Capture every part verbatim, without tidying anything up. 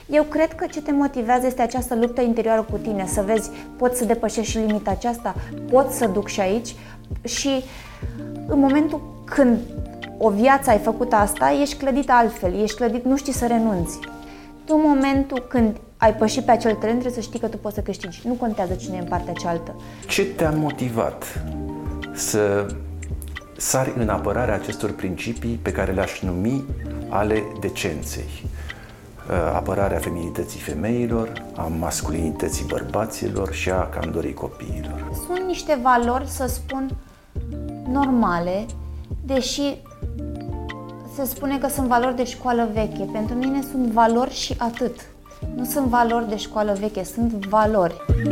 Eu cred că ce te motivează este această luptă interioară cu tine, să vezi, pot să depășesc și limita aceasta, pot să duc și aici și în momentul când o viață ai făcut asta, ești clădit altfel, ești clădit, nu știi să renunți. Tu în momentul când ai pășit pe acel teren, trebuie să știi că tu poți să câștigi. Nu contează cine e în partea cealaltă. Ce te-a motivat să sari în apărarea acestor principii pe care le-aș numi ale decenței? Apărarea feminității femeilor, a masculinității bărbaților și a candorii copiilor. Sunt niște valori, să spun, normale, deși se spune că sunt valori de școală veche. Pentru mine sunt valori și atât. Nu sunt valori de școală veche, sunt valori.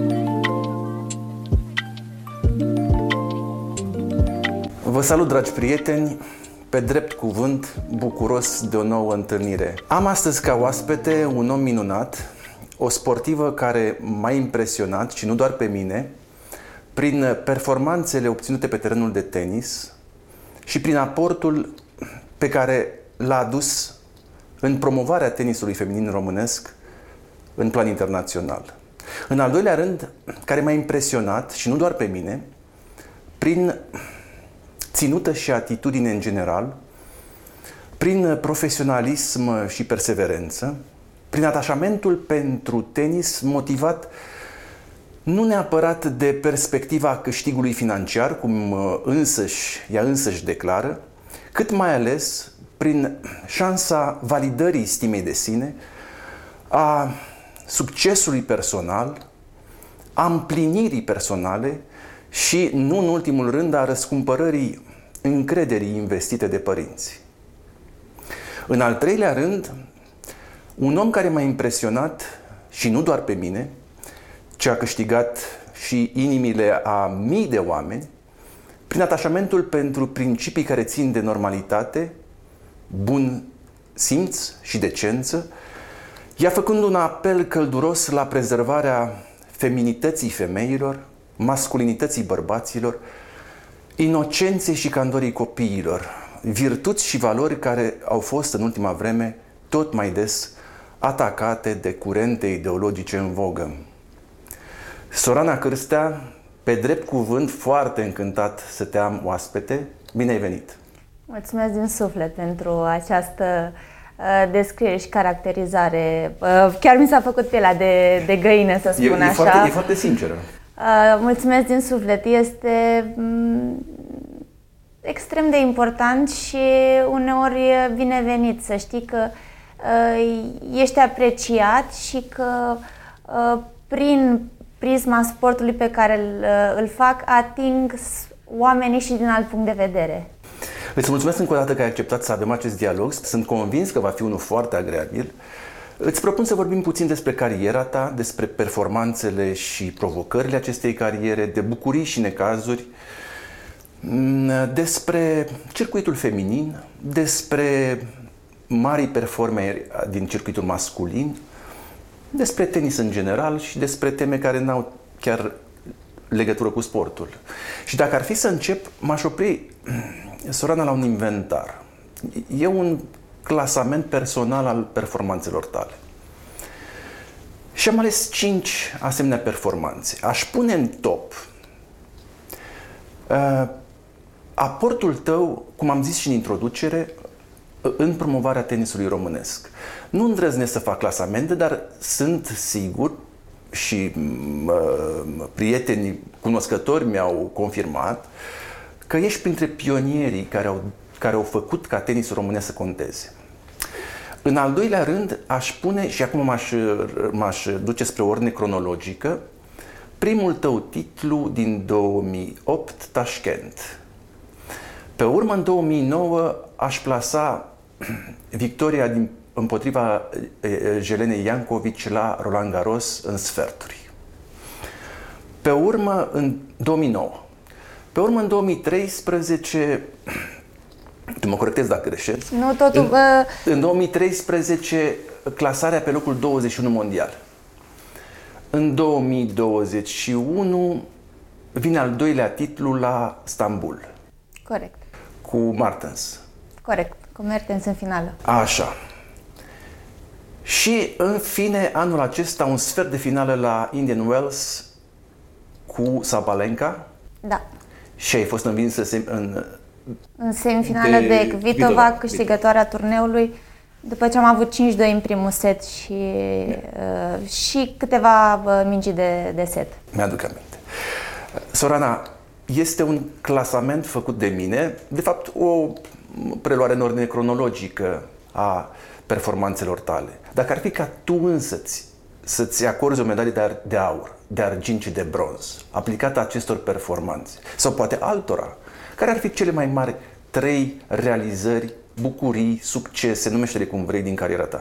Vă salut, dragi prieteni! Pe drept cuvânt, bucuros de o nouă întâlnire. Am astăzi ca oaspete un om minunat, o sportivă care m-a impresionat, și nu doar pe mine, prin performanțele obținute pe terenul de tenis și prin aportul pe care l-a adus în promovarea tenisului feminin românesc în plan internațional. În al doilea rând, care m-a impresionat, și nu doar pe mine, prin ținută și atitudine în general, prin profesionalism și perseverență, prin atașamentul pentru tenis motivat nu neapărat de perspectiva câștigului financiar, cum însăși, ea însăși declară, cât mai ales prin șansa validării stimei de sine, a succesului personal, a împlinirii personale și, nu în ultimul rând, a răscumpărării încrederii investite de părinți. În al treilea rând, un om care m-a impresionat, și nu doar pe mine, ci a câștigat și inimile a mii de oameni, prin atașamentul pentru principii care țin de normalitate, bun simț și decență, ea făcând un apel călduros la prezervarea feminității femeilor, masculinității bărbaților, inocenței și candorii copiilor, virtuți și valori care au fost în ultima vreme tot mai des atacate de curente ideologice în vogă. Sorana Cârstea, pe drept cuvânt, foarte încântat să te am oaspete. Bine ai venit! Mulțumesc din suflet pentru această uh, descriere și caracterizare. Uh, chiar mi s-a făcut pielea de, de găină, să spun e, e așa. Foarte, e foarte sinceră. Uh, mulțumesc din suflet. Este um, extrem de important și uneori binevenit să știi că uh, ești apreciat și că uh, prin prisma sportului pe care îl, îl fac ating oamenii și din alt punct de vedere. Îți mulțumesc încă o dată că ai acceptat să avem acest dialog. Sunt convins că va fi unul foarte agreabil. Îți propun să vorbim puțin despre cariera ta, despre performanțele și provocările acestei cariere, de bucurii și necazuri, despre circuitul feminin, despre marii performeri din circuitul masculin, despre tenis în general și despre teme care n-au chiar legătură cu sportul. Și dacă ar fi să încep, m-aș opri, Sorana, la un inventar. E un clasament personal al performanțelor tale. Și am ales cinci asemenea performanțe. Aș pune în top uh, aportul tău, cum am zis și în introducere, în promovarea tenisului românesc. Nu îndrăznesc să fac clasamente, dar sunt sigur și uh, prietenii cunoscători mi-au confirmat că ești printre pionierii care au, care au făcut ca tenisul românesc să conteze. În al doilea rând, aș pune, și acum m-aș, m-aș duce spre ordine cronologică, primul tău titlu din două mii opt, Tashkent. Pe urmă, în două mii nouă, aș plasa victoria din, împotriva Jelenei Jankovic la Roland Garros în sferturi. Pe urmă, în două mii nouă. Pe urmă, în două mii treisprezece, tu mă corectezi dacă greșesc. Nu, totul... În, uh... în două mii treisprezece, clasarea pe locul douăzeci și unu mondial. În două mii douăzeci și unu vine al doilea titlu la Istanbul. Corect. Cu Martens. Corect, cu Mertens în finală. Așa. Și în fine, anul acesta, un sfert de finală la Indian Wells cu Sabalenka. Da. Și ai fost învinsă în... În semifinală de, de Kvitova, câștigătoarea turneului, după ce am avut cinci doi în primul set și, uh, și câteva uh, mingi de, de set. Mi-aduc aminte. Sorana, este un clasament făcut de mine, de fapt o preluare în ordine cronologică a performanțelor tale. Dacă ar fi ca tu însăți să-ți acorzi o medalie de, de aur, de argint și de bronz, aplicată acestor performanțe, sau poate altora, care ar fi cele mai mari trei realizări, bucurii, succese, numește-le cum vrei, din cariera ta?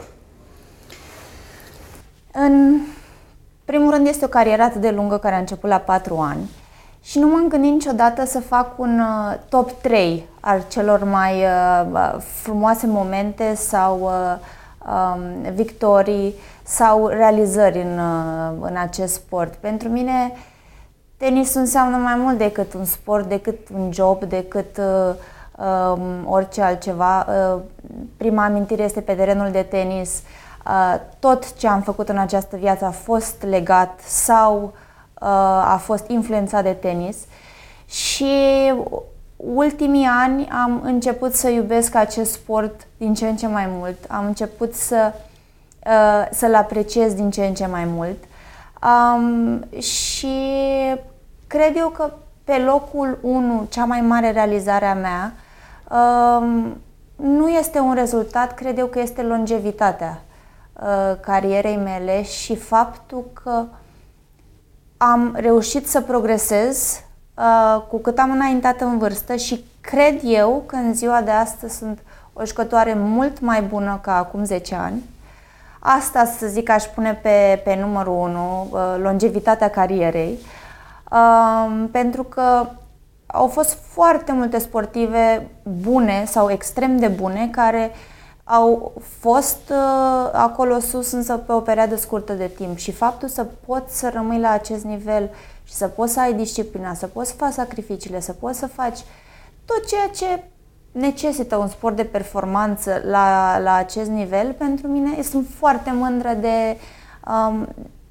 În primul rând, este o carieră atât de lungă, care a început la patru ani, și nu m-am gândit niciodată să fac un uh, top trei al celor mai uh, frumoase momente sau uh, um, victorii sau realizări în, uh, în acest sport. Pentru mine, tenisul înseamnă mai mult decât un sport, decât un job, decât uh, uh, orice altceva. Uh, prima amintire este pe terenul de tenis. Uh, tot ce am făcut în această viață a fost legat sau uh, a fost influențat de tenis. Și ultimii ani am început să iubesc acest sport din ce în ce mai mult. Am început să, uh, să-l apreciez din ce în ce mai mult. Um, și cred eu că pe locul unu, cea mai mare realizare a mea, um, nu este un rezultat, cred eu că este longevitatea uh, carierei mele și faptul că am reușit să progresez uh, cu cât am înaintat în vârstă și cred eu că în ziua de astăzi sunt o jucătoare mult mai bună ca acum zece ani. Asta, să zic, aș pune pe, pe numărul unu, longevitatea carierei, pentru că au fost foarte multe sportive bune sau extrem de bune care au fost acolo sus, însă pe o perioadă scurtă de timp. Și faptul să poți să rămâi la acest nivel și să poți să ai disciplina, să poți să faci sacrificiile, să poți să faci tot ceea ce necesită un sport de performanță la, la acest nivel, pentru mine sunt foarte mândră de, um,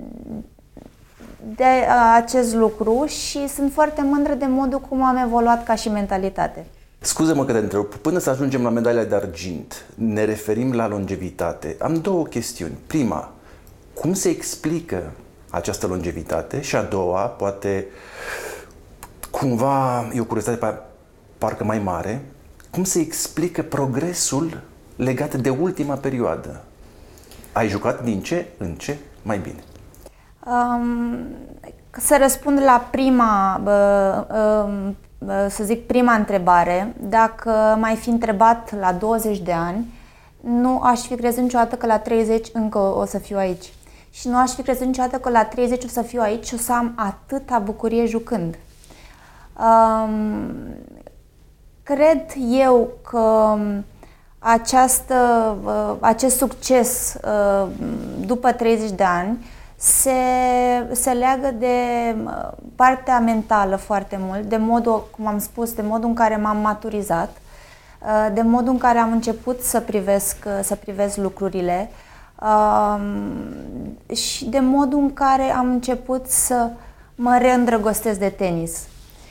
de acest lucru și sunt foarte mândră de modul cum am evoluat ca și mentalitate. Scuză-mă că te întreb, până să ajungem la medalia de argint, ne referim la longevitate. Am două chestiuni. Prima, cum se explică această longevitate? Și a doua, poate cumva e o curiozitate parcă mai mare, cum se explică progresul legat de ultima perioadă? Ai jucat din ce în ce mai bine? Um, să răspund la prima, uh, uh, să zic prima întrebare, dacă m-ai fi întrebat la douăzeci de ani, nu aș fi crezut niciodată că la treizeci încă o să fiu aici. Și nu aș fi crezut niciodată că la treizeci o să fiu aici și o să am atâta bucurie jucând. Um, Cred eu că această, acest succes după treizeci de ani se, se leagă de partea mentală foarte mult, de modul, cum am spus, de modul în care m-am maturizat, de modul în care am început să privesc, să privesc lucrurile și de modul în care am început să mă reîndrăgostesc de tenis.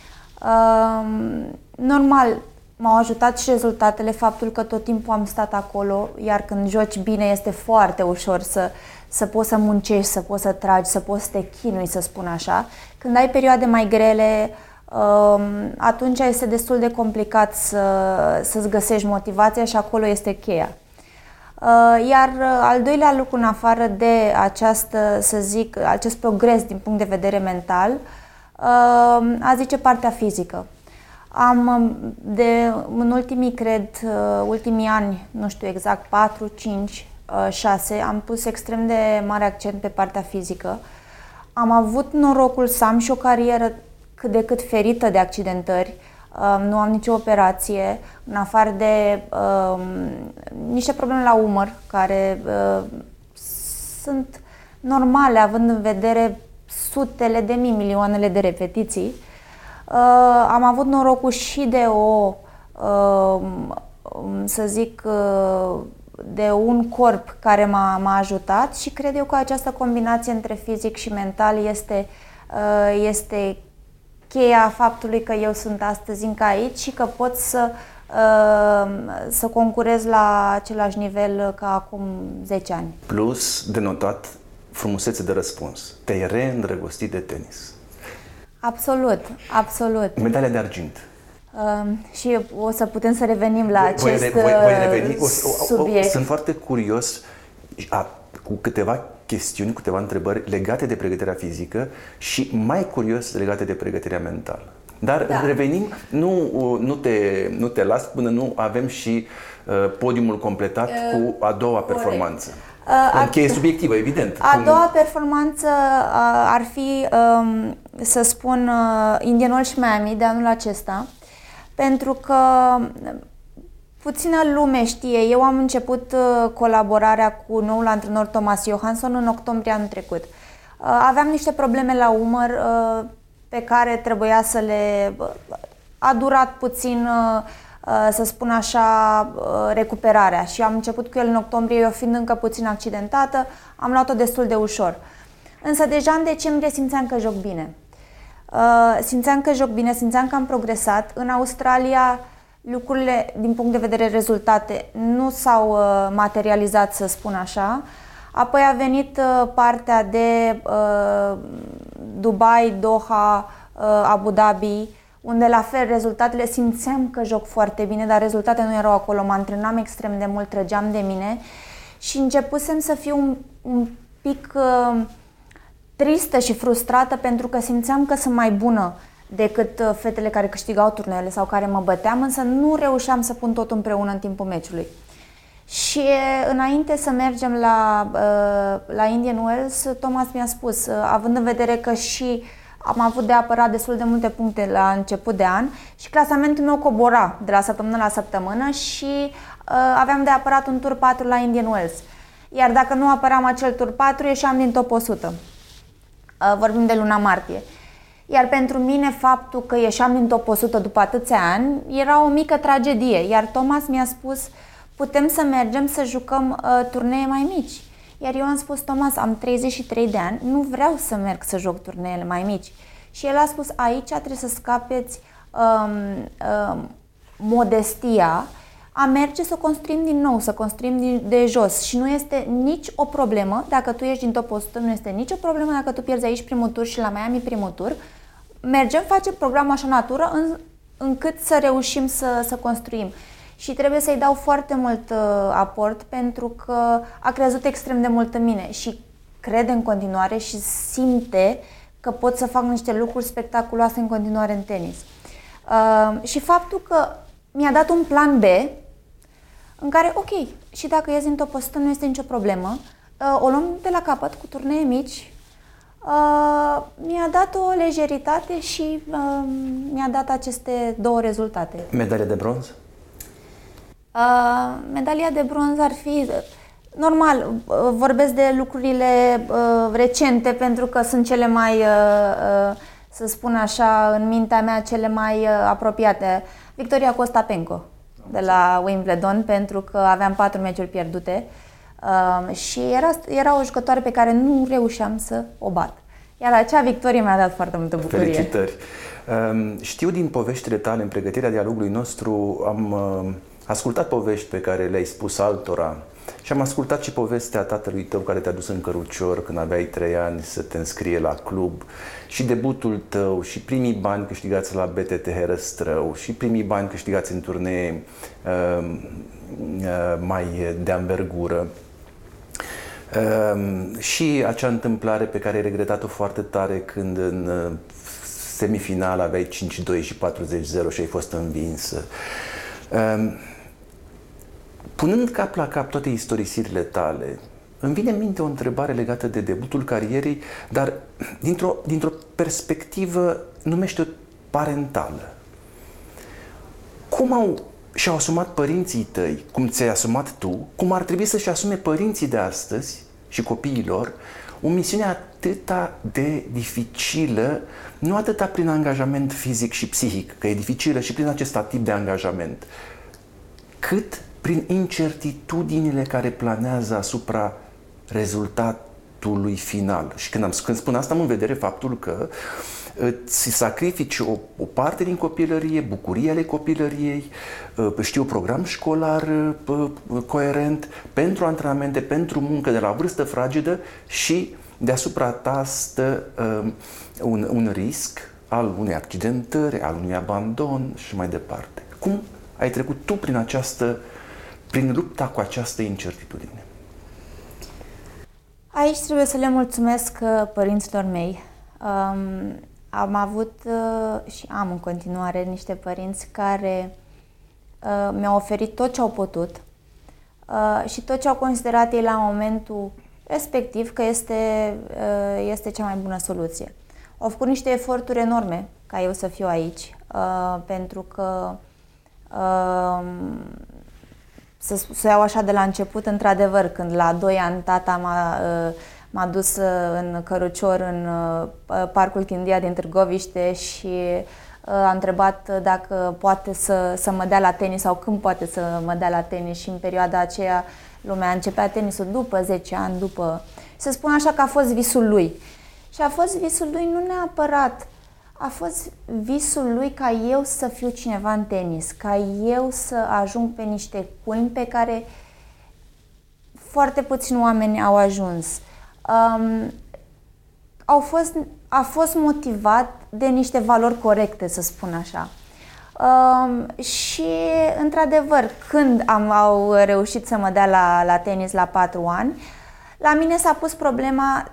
Normal, m-au ajutat și rezultatele, faptul că tot timpul am stat acolo, iar când joci bine este foarte ușor să, să poți să muncești, să poți să tragi, să poți să te chinui, să spun așa. Când ai perioade mai grele, atunci este destul de complicat să, să-ți găsești motivația și acolo este cheia. Iar al doilea lucru, în afară de această, să zic, acest progres din punct de vedere mental, a zice partea fizică. Am, de, în ultimii, cred, ultimii ani, nu știu exact, patru, cinci, șase, am pus extrem de mare accent pe partea fizică. Am avut norocul să am și o carieră cât de cât ferită de accidentări. Nu am nicio operație, în afară de um, niște probleme la umăr, care uh, sunt normale, având în vedere sutele de mii, milioanele de repetiții. Uh, am avut norocul și de o, uh, să zic, uh, de un corp care m-a, m-a ajutat și cred eu că această combinație între fizic și mental este, este cheia faptului că eu sunt astăzi încă aici și că pot să, să concurez la același nivel ca acum zece ani. Plus, de notat, frumusețe de răspuns. Te-ai reîndrăgostit de tenis. Absolut, absolut. Medalia de argint. Uh, și o să putem să revenim la acest voi, voi, voi reveni. O, subiect. O, o, sunt foarte curios a, cu câteva chestiuni, cu câteva întrebări legate de pregătirea fizică și mai curios legate de pregătirea mentală. Dar da. revenim, nu, nu, te, nu te las până nu avem și uh, podiumul completat uh, cu a doua performanță. Uh, Cheie subiectivă, evident. A cum... doua performanță uh, ar fi, um, să spun, uh, Indian Wells Miami de anul acesta, pentru că puțină lume știe. Eu am început uh, colaborarea cu noul antrenor Thomas Johansson în octombrie anul trecut. Uh, aveam niște probleme la umăr uh, pe care trebuia să le... Uh, a durat puțin... Uh, să spun așa, recuperarea și am început cu el în octombrie, eu fiind încă puțin accidentată, am luat-o destul de ușor. Însă deja în decembrie simțeam că joc bine. Simțeam că joc bine, simțeam că am progresat. În Australia lucrurile, din punct de vedere rezultate, nu s-au materializat, să spun așa. Apoi a venit partea de Dubai, Doha, Abu Dhabi, unde la fel rezultatele, simțeam că joc foarte bine, dar rezultatele nu erau acolo, mă antrenam extrem de mult, trăgeam de mine și începusem să fiu un, un pic uh, tristă și frustrată pentru că simțeam că sunt mai bună decât uh, fetele care câștigau turneele sau care mă băteam, însă nu reușeam să pun tot împreună în timpul meciului. Și uh, înainte să mergem la, uh, la Indian Wells, Thomas mi-a spus, uh, având în vedere că și am avut de apărat destul de multe puncte la început de an și clasamentul meu cobora de la săptămână la săptămână și uh, aveam de apărat un tur patru la Indian Wells. Iar dacă nu apăram acel tur patru, ieșeam din top o sută. Uh, vorbim de luna martie. Iar pentru mine faptul că ieșeam din top o sută după atâția ani era o mică tragedie. Iar Thomas mi-a spus, putem să mergem să jucăm uh, turnee mai mici. Iar eu am spus, Thomas, am treizeci și trei de ani, nu vreau să merg să joc turneele mai mici. Și el a spus, aici trebuie să scapeți um, um, modestia, a merge să construim din nou, să construim din, de jos. Și nu este nici o problemă dacă tu ești din top o sută, nu este nicio problemă dacă tu pierzi aici primul tur și la Miami primul tur. Mergem, facem programul așa natură în, încât să reușim să, să construim. Și trebuie să-i dau foarte mult uh, aport pentru că a crezut extrem de mult în mine și crede în continuare și simte că pot să fac niște lucruri spectaculoase în continuare în tenis. Uh, și faptul că mi-a dat un plan B în care, ok, și dacă ies din top o sută nu este nicio problemă, uh, o luăm de la capăt cu turnee mici, uh, mi-a dat o lejeritate și uh, mi-a dat aceste două rezultate. Medalia de bronz? Uh, medalia de bronz ar fi, normal, uh, vorbesc de lucrurile uh, recente pentru că sunt cele mai, uh, uh, să spun așa, în mintea mea cele mai uh, apropiate. Victoria Costapenko de la Wimbledon, pentru că aveam patru meciuri pierdute uh, și era, era o jucătoare pe care nu reușeam să o bat. Iar acea victorie mi-a dat foarte multă bucurie. Felicitări! Uh, știu din poveștile tale în pregătirea dialogului nostru, am... Uh, ascultat povești pe care le-ai spus altora și am ascultat și povestea tatălui tău care te-a dus în cărucior când aveai trei ani să te înscrie la club și debutul tău și primii bani câștigați la B T T Herăstrău și primii bani câștigați în turnee uh, uh, mai de anvergură. Uh, și acea întâmplare pe care ai regretat-o foarte tare când în uh, semifinal aveai cinci doi și patruzeci zero și ai fost învinsă. Uh, Punând cap la cap toate istorisirile tale, îmi vine în minte o întrebare legată de debutul carierei, dar dintr-o, dintr-o perspectivă, numește-o parentală. Cum au și-au asumat părinții tăi, cum ți-ai asumat tu, cum ar trebui să-și asume părinții de astăzi și copiilor o misiune atâta de dificilă, nu atâta prin angajament fizic și psihic, că e dificilă și prin acest tip de angajament, cât prin incertitudinile care planează asupra rezultatului final. Și când, am, când spun asta, am în vedere faptul că îți sacrifici o, o parte din copilărie, bucurii ale copilăriei, știu, program școlar coerent, pentru antrenamente, pentru muncă de la vârstă fragedă și deasupra ta stă un, un risc al unei accidentări, al unui abandon și mai departe. Cum ai trecut tu prin această, prin lupta cu această incertitudine? Aici trebuie să le mulțumesc părinților mei. Um, am avut uh, și am în continuare niște părinți care uh, mi-au oferit tot ce au putut uh, și tot ce au considerat ei la momentul respectiv că este, uh, este cea mai bună soluție. Au făcut niște eforturi enorme ca eu să fiu aici, uh, pentru că uh, să, să iau așa de la început, într-adevăr, când la doi ani tata m-a, uh, m-a dus uh, în cărucior în uh, Parcul Chindia din Târgoviște și uh, a întrebat dacă poate să, să mă dea la tenis sau când poate să mă dea la tenis, și în perioada aceea lumea începea tenisul după zece ani, după... Să spun așa că a fost visul lui. Și a fost visul lui nu neapărat, a fost visul lui ca eu să fiu cineva în tenis, ca eu să ajung pe niște culmi pe care foarte puțini oameni au ajuns. Um, au fost, a fost motivat de niște valori corecte, să spun așa. Um, și, într-adevăr, când am au reușit să mă dea la, la tenis la patru ani, la mine s-a pus problema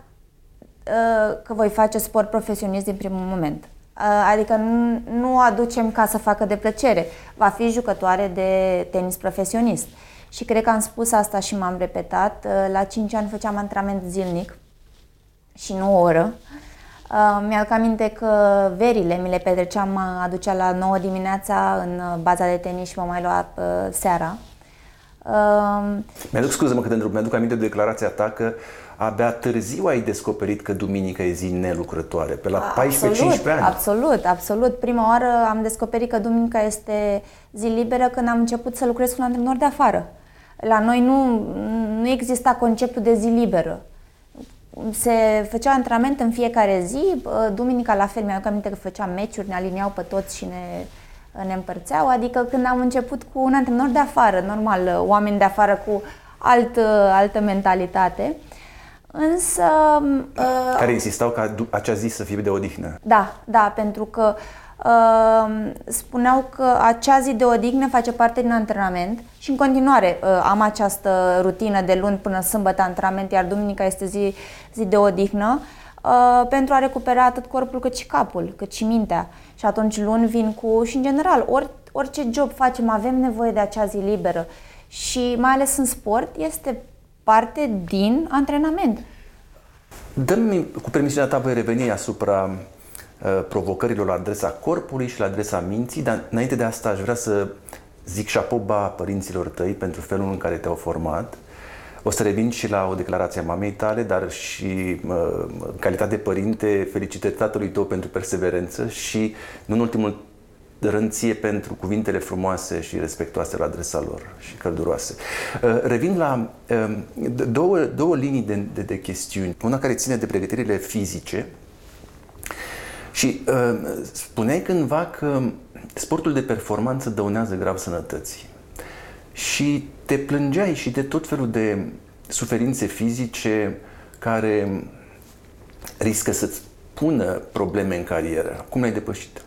că voi face sport profesionist din primul moment. Adică nu, nu o aducem ca să facă de plăcere. Va fi jucătoare de tenis profesionist. Și cred că am spus asta și m-am repetat. La cinci ani făceam antrenament zilnic și nu o oră. Mi-aduc aminte că verile mi le petreceam, mă aducea la nouă dimineața în baza de tenis și mă mai lua seara. Mi-aduc, scuză-mă că te întreb, mi-aduc aminte de declarația ta că abia târziu ai descoperit că duminică e zi nelucrătoare, pe la paisprezece cincisprezece ani. Absolut, absolut. Prima oară am descoperit că duminica este zi liberă când am început să lucrez cu un antrenor de afară. La noi nu, nu exista conceptul de zi liberă. Se făcea antrenament în fiecare zi, duminica la fel, mi-aduc aminte că făceam meciuri, ne aliniau pe toți și ne, ne împărțeau, adică când am început cu un antrenor de afară, normal, oameni de afară cu alt, altă mentalitate. Însă... Care insistau ca acea zi să fie de odihnă. Da, da, pentru că uh, spuneau că acea zi de odihnă face parte din antrenament și în continuare uh, am această rutină de luni până sâmbătă antrenament, iar duminica este zi, zi de odihnă uh, pentru a recupera atât corpul cât și capul, cât și mintea. Și atunci luni vin cu... și în general, ori, orice job facem, avem nevoie de acea zi liberă și mai ales în sport este parte din antrenament. Dă-mi, cu permisiunea ta, voi reveni asupra uh, provocărilor la adresa corpului și la adresa minții, dar înainte de asta aș vrea să zic șapoba părinților tăi pentru felul în care te-au format. O să revin și la o declarație a mamei tale, dar și uh, în calitate de părinte, felicitări tatălui tău pentru perseverență și, nu în ultimul rând, ție pentru cuvintele frumoase și respectoase la adresa lor și călduroase. Revin la două, două linii de, de, de chestiuni. Una care ține de pregătirile fizice și spuneai cândva că sportul de performanță dăunează grav sănătății și te plângeai și de tot felul de suferințe fizice care riscă să-ți pună probleme în carieră. Cum le-ai depășit?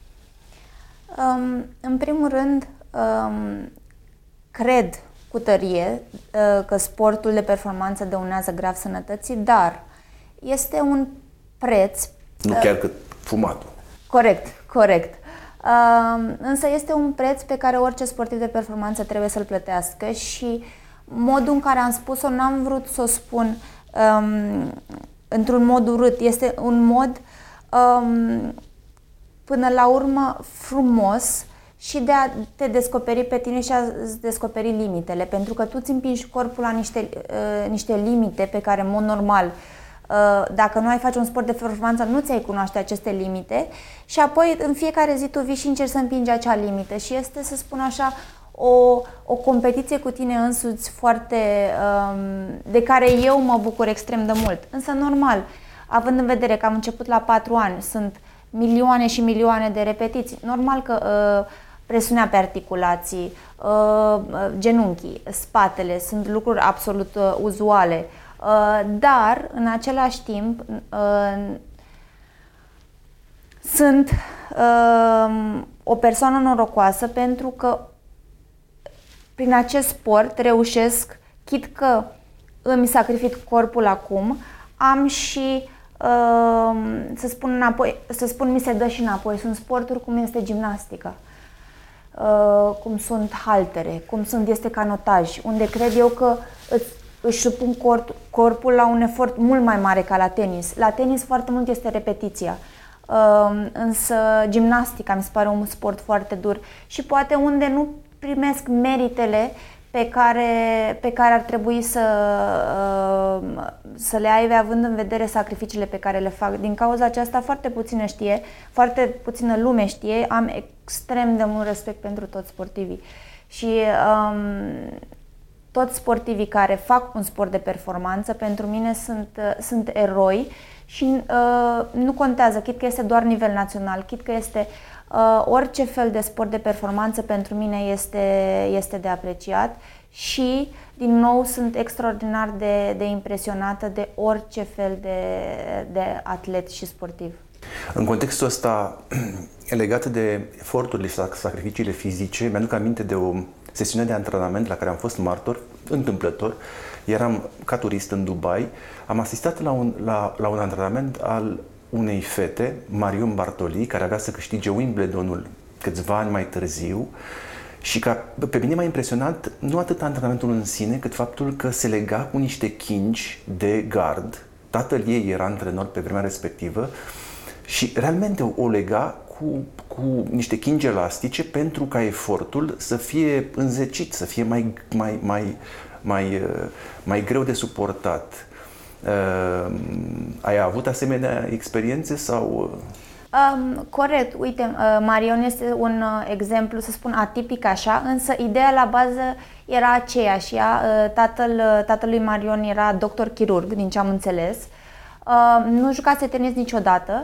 Um, în primul rând, um, cred cu tărie uh, că sportul de performanță dăunează grav sănătății, dar este un preț... Nu chiar cât fumatul. Corect, corect. Uh, însă este un preț pe care orice sportiv de performanță trebuie să-l plătească și modul în care am spus-o n-am vrut să o spun um, într-un mod urât. Este un mod... Um, până la urmă frumos și de a te descoperi pe tine și a-ți descoperi limitele, pentru că tu îți împingi corpul la niște, uh, niște limite pe care, în mod normal, uh, dacă nu ai face un sport de performanță, nu ți-ai cunoaște aceste limite și apoi în fiecare zi tu vii și încerci să împingi acea limită și este, să spun așa, o, o competiție cu tine însuți foarte, de care eu mă bucur extrem de mult. Însă normal, având în vedere că am început la patru ani, sunt milioane și milioane de repetiții, normal că presiunea pe articulații, genunchii, spatele, sunt lucruri absolut uzuale. Dar, în același timp, sunt o persoană norocoasă pentru că prin acest sport reușesc, chit că îmi sacrific corpul acum, am și, să spun înapoi, să spun mi se dă și înapoi. Sunt sporturi cum este gimnastica, cum sunt haltere, cum sunt este canotaj, unde cred eu că îți, își supun corp, corpul la un efort mult mai mare ca la tenis. La tenis foarte mult este repetiția, însă gimnastica mi se pare un sport foarte dur și poate unde nu primesc meritele pe care, pe care ar trebui să, să le aibă, având în vedere sacrificiile pe care le fac. Din cauza aceasta foarte puțină știe, foarte puțină lume știe, am extrem de mult respect pentru toți sportivii. Și um, toți sportivii care fac un sport de performanță, pentru mine sunt, sunt eroi și uh, nu contează, chit că este doar nivel național, chit că este uh, orice fel de sport de performanță, pentru mine este, este de apreciat și, din nou, sunt extraordinar de, de impresionată de orice fel de, de atlet și sportiv. În contextul ăsta, legat de eforturile și sacrificiile fizice, mi-aduc aminte de o sesiune de antrenament la care am fost martor, întâmplător. Eram ca turist în Dubai, am asistat la un, la, la un antrenament al unei fete, Marion Bartoli, care avea să câștige Wimbledonul câțiva ani mai târziu și ca, pe mine m-a impresionat nu atât antrenamentul în sine, cât faptul că se lega cu niște chingi de gard. Tatăl ei era antrenor pe vremea respectivă și realmente o lega cu, cu niște chingi elastice pentru ca efortul să fie înzecit, să fie mai, mai, mai, mai, mai greu de suportat. Uh, ai avut asemenea experiențe sau... Um, corect, uite, uh, Marion este un uh, exemplu, să spun, atipic așa, însă ideea la bază era aceeași. Ea, uh, tatăl, uh, tatălui Marion era doctor chirurg, din ce am înțeles, uh, nu jucase tenis niciodată,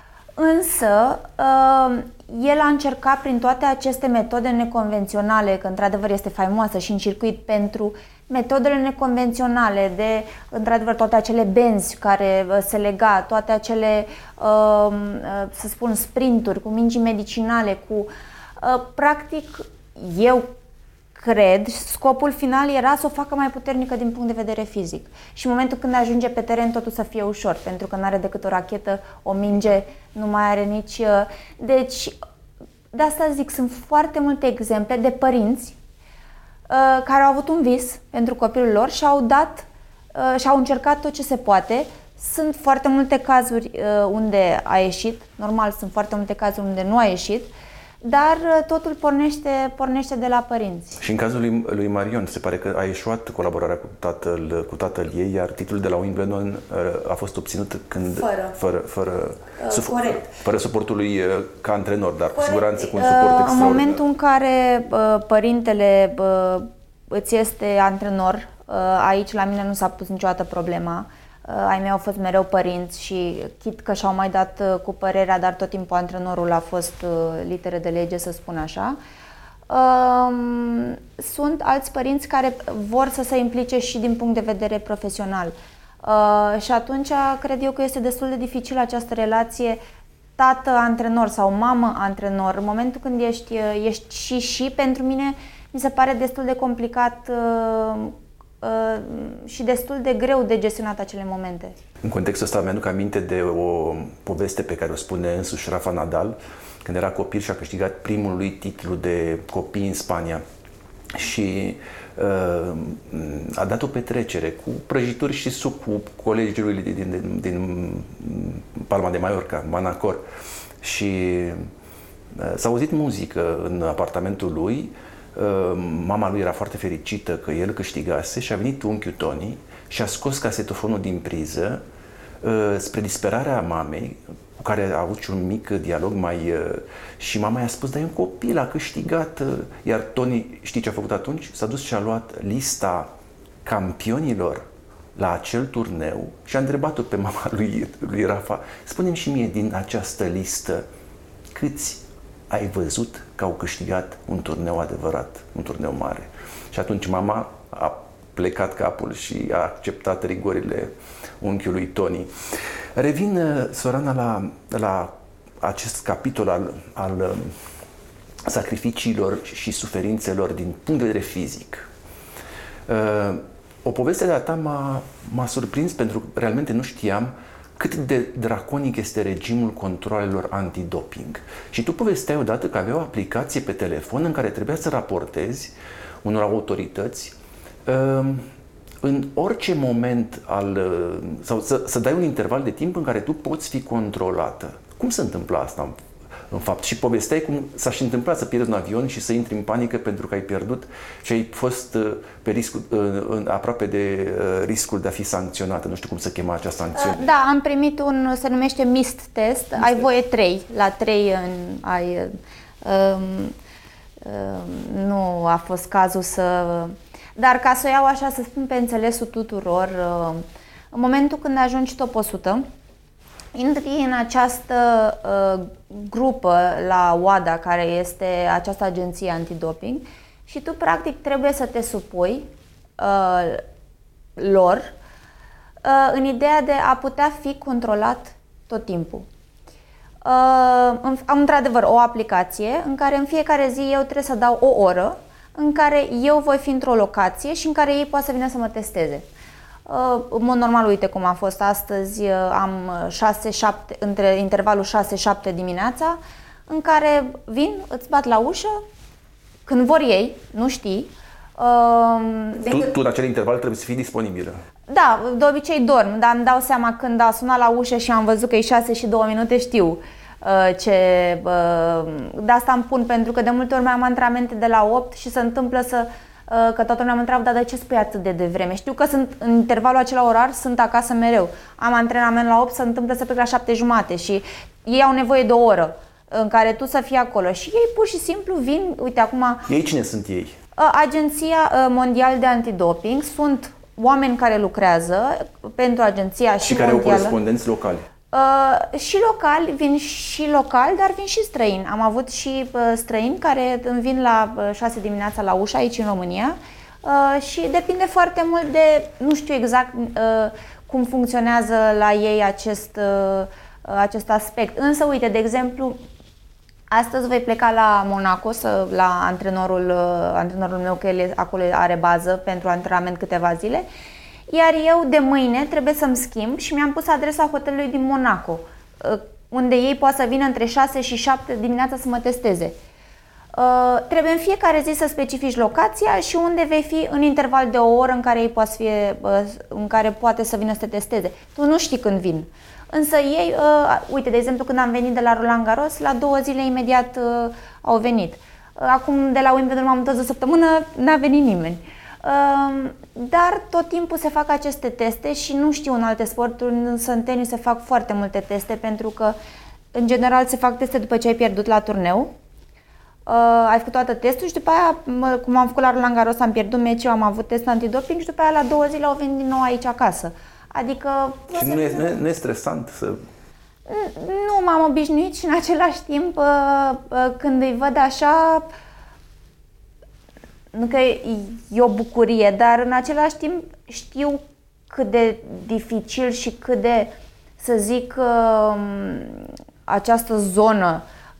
însă uh, el a încercat prin toate aceste metode neconvenționale, că într-adevăr este faimoasă și în circuit pentru metodele neconvenționale de, într-adevăr, toate acele benzi care se lega, toate acele, uh, să spun, sprinturi cu mingi medicinale, cu, uh, practic, eu cred, scopul final era să o facă mai puternică din punct de vedere fizic. Și în momentul când ajunge pe teren, totul să fie ușor, pentru că nu are decât o rachetă, o minge, nu mai are nici... Uh, deci, de asta zic, sunt foarte multe exemple de părinți uh, care au avut un vis pentru copilul lor și au dat uh, și au încercat tot ce se poate. Sunt foarte multe cazuri uh, unde a ieșit, normal, sunt foarte multe cazuri unde nu a ieșit, dar uh, totul pornește, pornește de la părinți. Și în cazul lui, lui Marion, se pare că a ieșuat colaborarea cu tatăl, cu tatăl ei, iar titlul de la Wimbledon uh, a fost obținut când... Fără. Fără, fără, uh, suf, corect. Fără suportul lui uh, ca antrenor, dar corect. Cu siguranță cu un suport uh, extraordinar. În momentul în care uh, părintele uh, îți este antrenor, uh, aici la mine nu s-a pus niciodată problema. Uh, ai mei au fost mereu părinți și chit că și-au mai dat uh, cu părerea, dar tot timpul antrenorul a fost uh, litere de lege, să spun așa. Uh, sunt alți părinți care vor să se implice și din punct de vedere profesional. Uh, și atunci cred eu că este destul de dificil această relație tată-antrenor sau mamă-antrenor. În momentul când ești, ești și și, pentru mine mi se pare destul de complicat uh, uh, și destul de greu de gestionat acele momente. În contextul ăsta mi-aduc aminte de o poveste pe care o spune însuși Rafa Nadal, când era copil și a câștigat primul lui titlu de copii în Spania. Și uh, a dat o petrecere cu prăjituri și suc cu colegii lui din, din, din Palma de Mallorca, Manacor. Și uh, s-a auzit muzică în apartamentul lui. Uh, mama lui era foarte fericită că el câștigase și a venit unchiul Tony și a scos casetofonul din priză, uh, spre disperarea mamei, care a avut și un mic dialog mai... Și mama i-a spus, dar e un copil, a câștigat. Iar Toni, știi ce a făcut atunci? S-a dus și a luat lista campionilor la acel turneu și a întrebat-o pe mama lui, lui Rafa, spune-mi și mie din această listă câți ai văzut că au câștigat un turneu adevărat, un turneu mare. Și atunci mama a plecat capul și a acceptat rigorile unchiului Toni. Revin, Sorana, la, la acest capitol al, al sacrificiilor și suferințelor din punct de vedere fizic. O poveste de-a ta m-a, m-a surprins pentru că realmente nu știam cât de draconic este regimul controalelor antidoping. Și tu povesteai odată că avea o aplicație pe telefon în care trebuia să raportezi unor autorități în orice moment al, sau să, să dai un interval de timp în care tu poți fi controlată. Cum se întâmplă asta în fapt? Și povesteai cum s-a și întâmplat să pierzi un avion și să intri în panică pentru că ai pierdut și ai fost pe riscul, aproape de riscul de a fi sancționată. Nu știu cum se chema această sancțiune. Da, am primit un, se numește mist test. Mist ai voie trei. La trei în, ai, um, um, nu a fost cazul să... Dar ca să o iau așa, să spun pe înțelesul tuturor, în momentul când ajungi top o sută, intri în această uh, grupă la O A D A, care este această agenție antidoping, și tu practic trebuie să te supui uh, lor uh, în ideea de a putea fi controlat tot timpul. Uh, am într-adevăr o aplicație în care în fiecare zi eu trebuie să dau o oră în care eu voi fi într-o locație și în care ei poate să vină să mă testeze. În mod normal, uite cum a fost astăzi, am șase șapte, între intervalul șase șapte dimineața, în care vin, îți bat la ușă, când vor ei, nu știi. Tu, tu în acel interval trebuie să fii disponibilă. Da, de obicei dorm, dar îmi dau seama când a sunat la ușă și am văzut că e șase și două minute, știu ce... De asta îmi pun, pentru că de multe ori mai am antrenamente de la opt și se întâmplă să... că toată lumea mă întreabă, dar de ce spui atât de devreme? Știu că sunt în intervalul acela orar, sunt acasă mereu. Am antrenament la opt, se întâmplă să plec la șapte jumate și ei au nevoie de o oră în care tu să fii acolo. Și ei pur și simplu vin, uite acum... Ei cine sunt ei? Agenția Mondială de Antidoping, sunt oameni care lucrează pentru agenția și, și care mondială. au corespondenți locali. Uh, și locali, vin și locali, dar vin și străini. Am avut și uh, străini care îmi vin la uh, șase dimineața la ușă aici în România uh, și depinde foarte mult de, nu știu exact uh, cum funcționează la ei acest, uh, acest aspect. Însă, uite, de exemplu, astăzi voi pleca la Monaco, să, la antrenorul, uh, antrenorul meu, că el acolo are bază pentru antrenament câteva zile. Iar eu de mâine trebuie să-mi schimb și mi-am pus adresa hotelului din Monaco, unde ei poate să vină între șase și șapte dimineața să mă testeze. Trebuie în fiecare zi să specifici locația și unde vei fi în interval de o oră în care ei poate, fi, în care poate să vină să te testeze. Tu nu știi când vin. Însă ei, uite, de exemplu, când am venit de la Roland Garros, la două zile imediat au venit. Acum de la Wimbledon m-am întors o săptămână, n-a venit nimeni. Dar tot timpul se fac aceste teste și nu știu în alte sporturi, însă în tenis se fac foarte multe teste, pentru că în general se fac teste după ce ai pierdut la turneu. Ai făcut toată testul și după aia, cum am făcut la Roland Garros, am pierdut meciul, am avut test antidoping și după aia la două zile au venit din nou aici acasă. Adică... Și nu e, nu e stresant să... Nu, m-am obișnuit și în același timp când îi văd așa... Nu că e o bucurie, dar în același timp știu cât de dificil și cât de, să zic, această zonă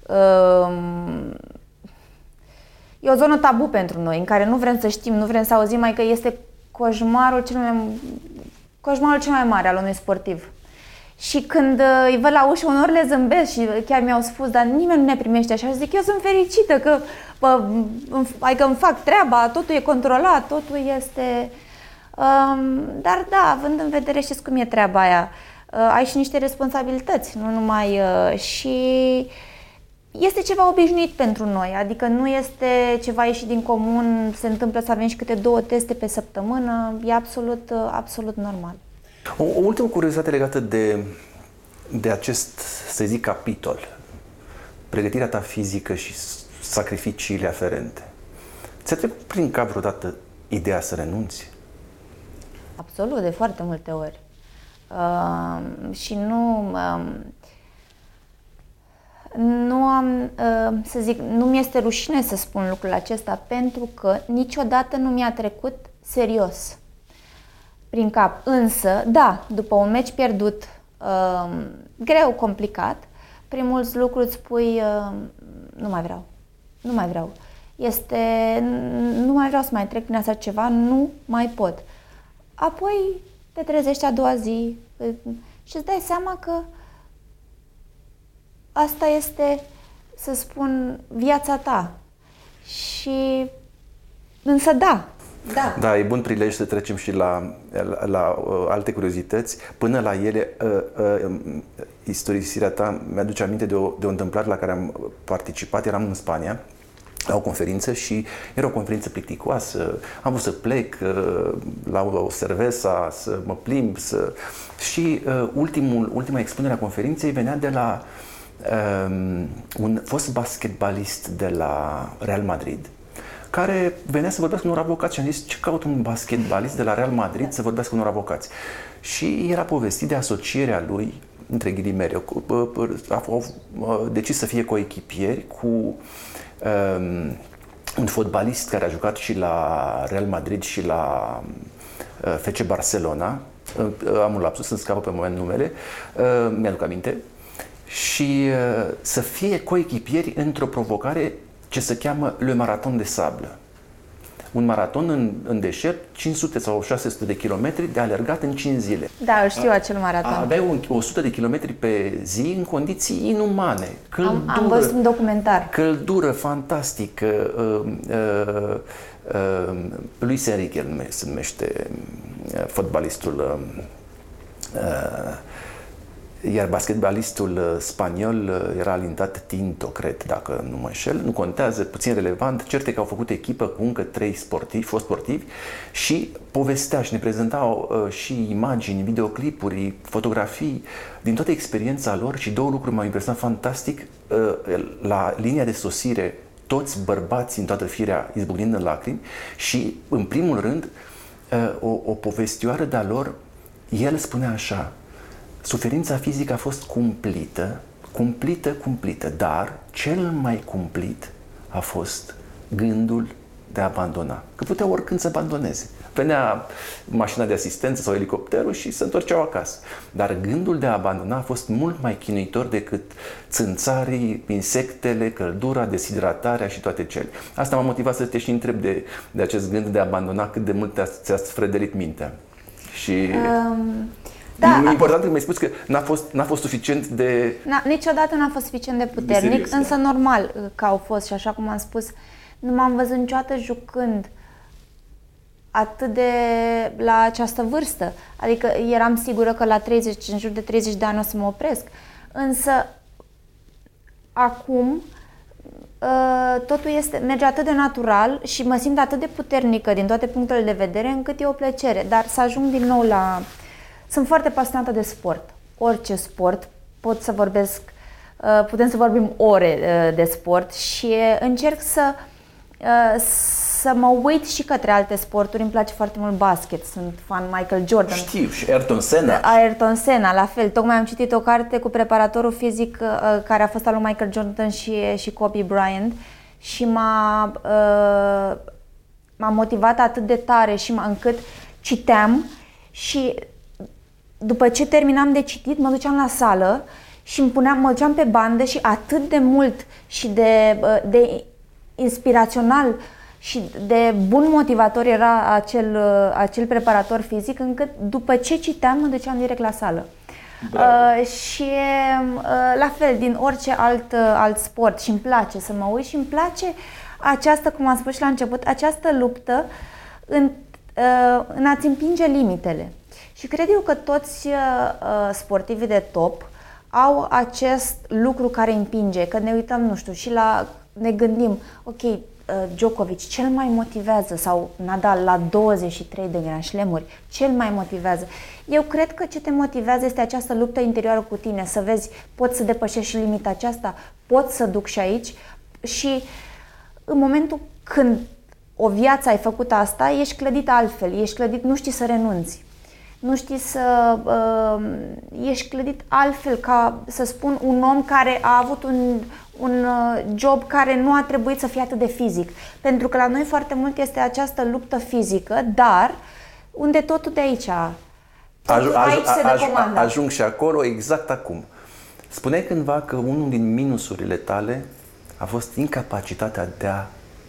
e o zonă tabu pentru noi, în care nu vrem să știm, nu vrem să auzim, mai că este coșmarul cel mai, coșmarul cel mai mare al unui sportiv. Și când îi văd la ușă, unor le zâmbesc și chiar mi-au spus, dar nimeni nu ne primește așa. Și zic, eu sunt fericită că, bă, adică îmi fac treaba, totul e controlat, totul este... Um, dar da, având în vedere, știți cum e treaba aia, uh, ai și niște responsabilități, nu numai... Uh, și este ceva obișnuit pentru noi, adică nu este ceva ieșit din comun, se întâmplă să avem și câte două teste pe săptămână, e absolut, absolut normal. O, o ultimă curiozitate legată de de acest, să zic, capitol, pregătirea ta fizică și sacrificiile aferente, ți-a trecut prin cap vreodată ideea să renunți? Absolut, de foarte multe ori. Uh, și nu... Uh, nu am, uh, să zic, nu mi-este rușine să spun lucrul acesta, pentru că niciodată nu mi-a trecut serios prin cap. Însă, da, după un meci pierdut, uh, greu, complicat, prin mulți lucruri îți spui, uh, nu mai vreau, nu mai vreau. Este, nu mai vreau să mai trec prin așa ceva, nu mai pot. Apoi te trezești a doua zi și îți dai seama că asta este, să spun, viața ta. Și, însă da, da. Da, e bun prilej să trecem și la, la, la uh, alte curiozități. Până la ele, uh, uh, istorisirea ta mi-aduce aminte de o, de o întâmplare la care am participat. Eram în Spania la o conferință și era o conferință plicticoasă. Am vrut să plec uh, la o cerveza, să mă plimb, să... și uh, ultimul, ultima expunere a conferinței venea de la um, un fost basketbalist de la Real Madrid, care venea să vorbească cu unor avocați și am zis, ce caut un basketbalist de la Real Madrid să vorbească cu unor avocați? Și era povestit de asocierea lui, între ghilimele, au decis să fie coechipieri cu um, un fotbalist care a jucat și la Real Madrid și la uh, F C Barcelona, uh, am un lapsus, îmi scapă pe moment numele, uh, mi-aduc aminte, și uh, să fie coechipieri într-o provocare ce se cheamă Le Marathon de Sablă. Un maraton în, în deșert, cinci sute sau șase sute de kilometri de alergat în cinci zile. Da, îl știu, acel maraton. Aveai o sută de kilometri pe zi în condiții inumane. Căldură, am, am văzut un documentar. Căldură fantastică. Uh, uh, uh, Luis Enrique se numește uh, fotbalistul. Uh, uh, Iar basketbalistul spaniol era alintat Tinto, cred, dacă nu mă înșel. Nu contează, puțin relevant. Cert e că au făcut echipă cu încă trei sportivi, fost sportivi, și povestea și ne prezentau uh, și imagini, videoclipuri, fotografii din toată experiența lor, și două lucruri m-au impresionat fantastic. Uh, la linia de sosire, toți bărbații în toată firea izbucnind în lacrimi și, în primul rând, uh, o, o povestioară de-a lor. El spunea așa: suferința fizică a fost cumplită, cumplită, cumplită, dar cel mai cumplit a fost gândul de a abandona. Că putea oricând să abandoneze. Venea mașina de asistență sau elicopterul și se întorceau acasă. Dar gândul de a abandona a fost mult mai chinuitor decât țânțarii, insectele, căldura, deshidratarea și toate cele. Asta m-a motivat să te și întreb de, de acest gând de a abandona, cât de mult ți-a sfrădărit mintea. Și... Um... Da, e important că mi-ai spus că n-a fost, n-a fost suficient de... Na, niciodată n-a fost suficient de puternic, de serios, însă da. Normal că au fost, și așa cum am spus, nu m-am văzut niciodată jucând atât de la această vârstă. Adică eram sigură că la treizeci, în jur de treizeci de ani o să mă opresc. Însă acum totul este, merge atât de natural și mă simt atât de puternică din toate punctele de vedere, încât e o plăcere. Dar să ajung din nou la... Sunt foarte pasionată de sport. Orice sport, pot să vorbesc, putem să vorbim ore de sport și încerc să, să mă uit și către alte sporturi. Îmi place foarte mult basket, sunt fan Michael Jordan. Știu, și Ayrton Senna. Ayrton Senna, la fel. Tocmai am citit o carte cu preparatorul fizic care a fost al lui Michael Jordan și, și Kobe Bryant și m-a, m-a motivat atât de tare și m-a, încât citeam și... După ce terminam de citit, mă duceam la sală și îmi puneam, mă duceam pe bandă și atât de mult și de, de inspirațional și de bun motivator era acel, acel preparator fizic, încât după ce citeam, mă duceam direct la sală. Uh, și uh, la fel, din orice alt, uh, alt sport, și îmi place să mă uit și îmi place această, cum am spus și la început, această luptă în, uh, în a-ți împinge limitele. Și cred eu că toți uh, sportivii de top au acest lucru care împinge, că ne uităm, nu știu, și la, ne gândim, ok, Djokovic cel mai motivează sau Nadal la douăzeci și trei de Grand Slam-uri cel mai motivează. Eu cred că ce te motivează este această luptă interioară cu tine, să vezi, pot să depășești și limita aceasta, pot să duc și aici și în momentul când o viață ai făcut asta, ești clădit altfel, ești clădit, nu știi să renunți. Nu știi să uh, ești clădit altfel, ca să spun, un om care a avut un, un job care nu a trebuit să fie atât de fizic. Pentru că la noi foarte mult este această luptă fizică, dar unde totul de aici, totul aj, aici aj, se recomandă. Ajung și acolo exact acum. Spuneai cândva că unul din minusurile tale a fost incapacitatea de a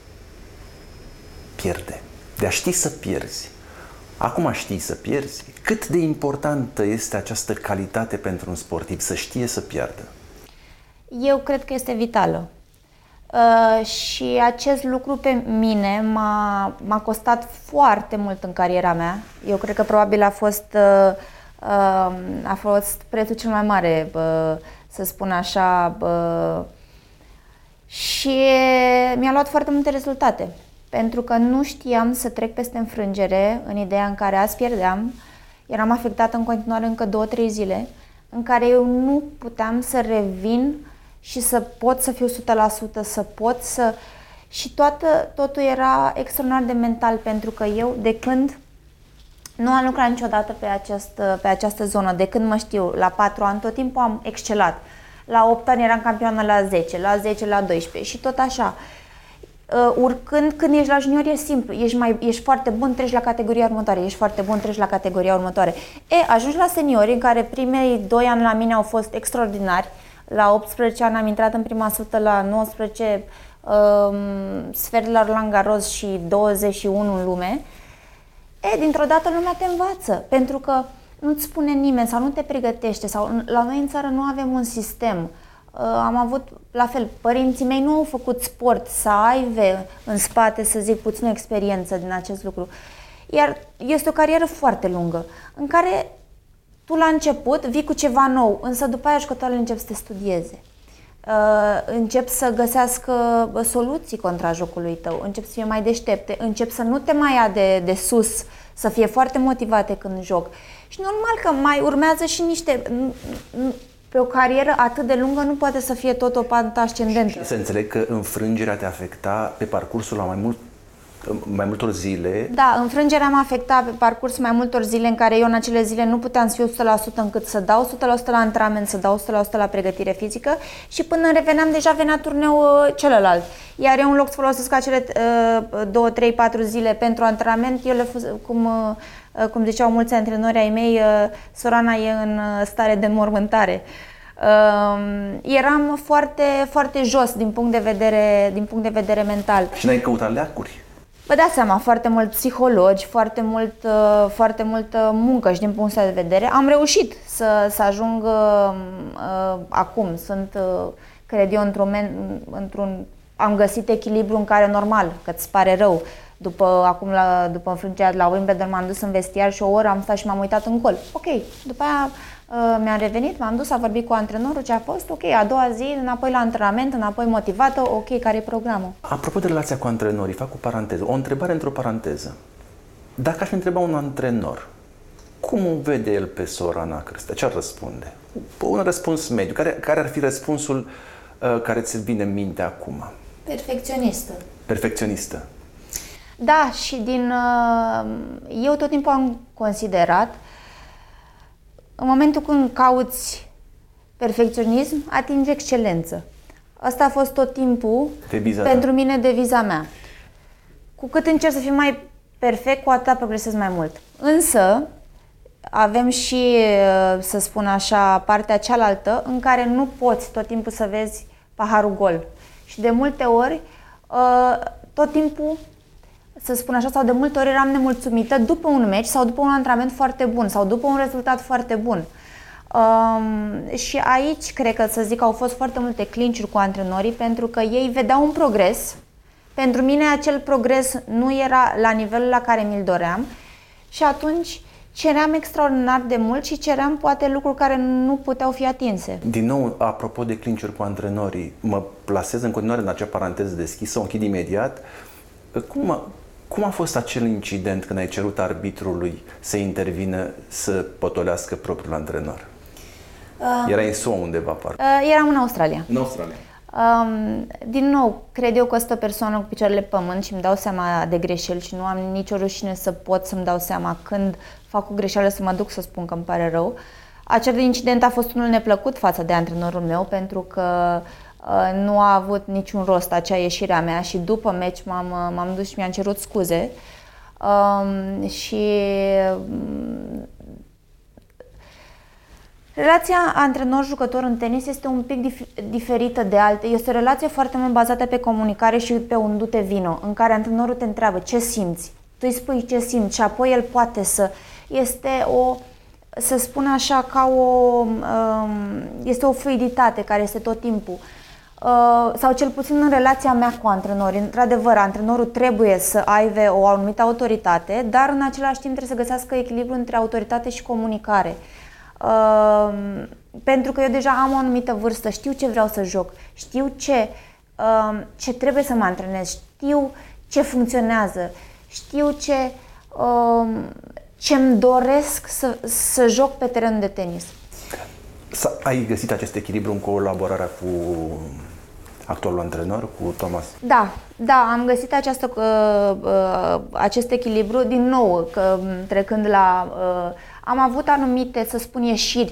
pierde, de a ști să pierzi. Acum știi să pierzi. Cât de importantă este această calitate pentru un sportiv, să știe să piardă? Eu cred că este vitală. Uh, și acest lucru pe mine m-a, m-a costat foarte mult în cariera mea. Eu cred că probabil a fost, uh, uh, a fost prețul cel mai mare, uh, să spun așa. Uh, și mi-a luat foarte multe rezultate. Pentru că nu știam să trec peste înfrângere în ideea în care azi pierdeam, eram afectată în continuare încă două, trei zile, în care eu nu puteam să revin și să pot să fiu o sută la sută, să pot să... Și toată, totul era extraordinar de mental, pentru că eu, de când nu am lucrat niciodată pe această, pe această zonă, de când mă știu, la patru ani, tot timpul am excelat. La opt ani eram campioană la zece, la zece, la doisprezece și tot așa. Uh, urcând, când ești la junior e simplu, ești, mai, ești foarte bun, treci la categoria următoare, ești foarte bun, treci la categoria următoare. E, ajungi la seniori, în care primei doi ani la mine au fost extraordinari. La optsprezece ani am intrat în prima sută, la nouăsprezece um, sfert la Roland Garros și douăzeci și unu în lume. E, dintr-o dată lumea te învață, pentru că nu-ți spune nimeni sau nu te pregătește, sau la noi în țară nu avem un sistem. Am avut, la fel, părinții mei nu au făcut sport, să aibă în spate, să zic, puțină experiență din acest lucru. Iar este o carieră foarte lungă, în care tu la început vii cu ceva nou, însă după aia jucătoarele încep să te studieze. Încep să găsească soluții contra jocului tău, încep să fie mai deștepte, încep să nu te mai ia de, de sus, să fie foarte motivate când joc. Și normal că mai urmează și niște... Pe o carieră atât de lungă nu poate să fie tot o pantă ascendentă. Și să înțeleg că înfrângerea te afecta pe parcursul la mai, mult, mai multor zile. Da, înfrângerea m-a afectat pe parcursul mai multor zile, în care eu în acele zile nu puteam să fiu o sută la sută încât să dau o sută la sută la antrenament, să dau o sută la sută la pregătire fizică și până reveneam deja venea turneul celălalt. Iar eu în loc să folosesc acele două, trei, patru zile pentru antrenament, eu le cum, cum ziceau mulți antrenori ai mei, Sorana e în stare de înmormântare. Eram foarte, foarte jos din punct de vedere, din punct de vedere mental. Și n-ai căutat leacuri? Vă dați seama, foarte mult psihologi, foarte mult, foarte multă muncă și din punctul de vedere. Am reușit să, să ajung uh, acum. Sunt, uh, cred eu, într-un, într-un... Am găsit echilibru în care normal, că îți pare rău. După, acum, la, după înfrângerea la Wimbledon, m-am dus în vestiar și o oră am stat și m-am uitat în gol. Ok, după aia uh, mi-am revenit, m-am dus, a vorbit cu antrenorul ce a fost, ok, a doua zi, înapoi la antrenament, înapoi motivată, ok, care e programul? Apropo de relația cu antrenorii, fac o paranteză, o întrebare într-o paranteză. Dacă aș întreba un antrenor, cum vede el pe Sorana Cârstea? Ce ar răspunde? Un răspuns mediu. Care, care ar fi răspunsul uh, care ți-l vine în minte acum? Perfecționistă. Perfecționistă. Da, și din... Eu tot timpul am considerat, în momentul când cauți perfecționism, atingi excelență. Asta a fost tot timpul deviza pentru ta. mine deviza mea. Cu cât încerc să fiu mai perfect, cu atât progresez mai mult. Însă, avem și, să spun așa, partea cealaltă, în care nu poți tot timpul să vezi paharul gol. Și de multe ori, tot timpul, să spun așa, sau de multe ori eram nemulțumită după un meci sau după un antrenament foarte bun sau după un rezultat foarte bun. Um, și aici, cred că, să zic, au fost foarte multe clinciuri cu antrenorii, pentru că ei vedeau un progres. Pentru mine acel progres nu era la nivelul la care mi-l doream și atunci ceream extraordinar de mult și ceream poate lucruri care nu puteau fi atinse. Din nou, apropo de clinciuri cu antrenorii, mă plasez în continuare în acea paranteză deschisă, o închid imediat. Cum a, cum a fost acel incident când ai cerut arbitrului să intervină să potolească propriul antrenor? Uh, Era în S U A undeva, parcă. Uh, eram în Australia. În Australia. Um, din nou, cred eu că sunt o persoană cu picioarele pe pământ și îmi dau seama de greșeli și nu am nicio rușine să pot să-mi dau seama când fac o greșeală să mă duc să spun că îmi pare rău. Acel incident a fost unul neplăcut față de antrenorul meu pentru că uh, nu a avut niciun rost acea ieșire a mea și după meci m-am, m-am dus și mi-am cerut scuze. Um, și um, relația antrenor-jucător în tenis este un pic dif- diferită de alte. Este o relație foarte mult bazată pe comunicare și pe un du-te vino, în care antrenorul te întreabă ce simți, tu îi spui ce simți și apoi el poate să... Este o, să spun așa, ca o... Este o fluiditate care este tot timpul. Sau cel puțin în relația mea cu antrenorii. Într-adevăr, antrenorul trebuie să aibă o anumită autoritate, dar în același timp trebuie să găsească echilibru între autoritate și comunicare. Uh, pentru că eu deja am o anumită vârstă, știu ce vreau să joc, știu ce, uh, ce trebuie să mă antrenez, știu ce funcționează, știu ce uh, ce-mi doresc să, să joc pe terenul de tenis. Ai găsit acest echilibru în colaborarea cu actualul antrenor, cu Thomas? Da, da, am găsit această, uh, uh, acest echilibru din nou, că, trecând la... Uh, am avut anumite, să spun, ieșiri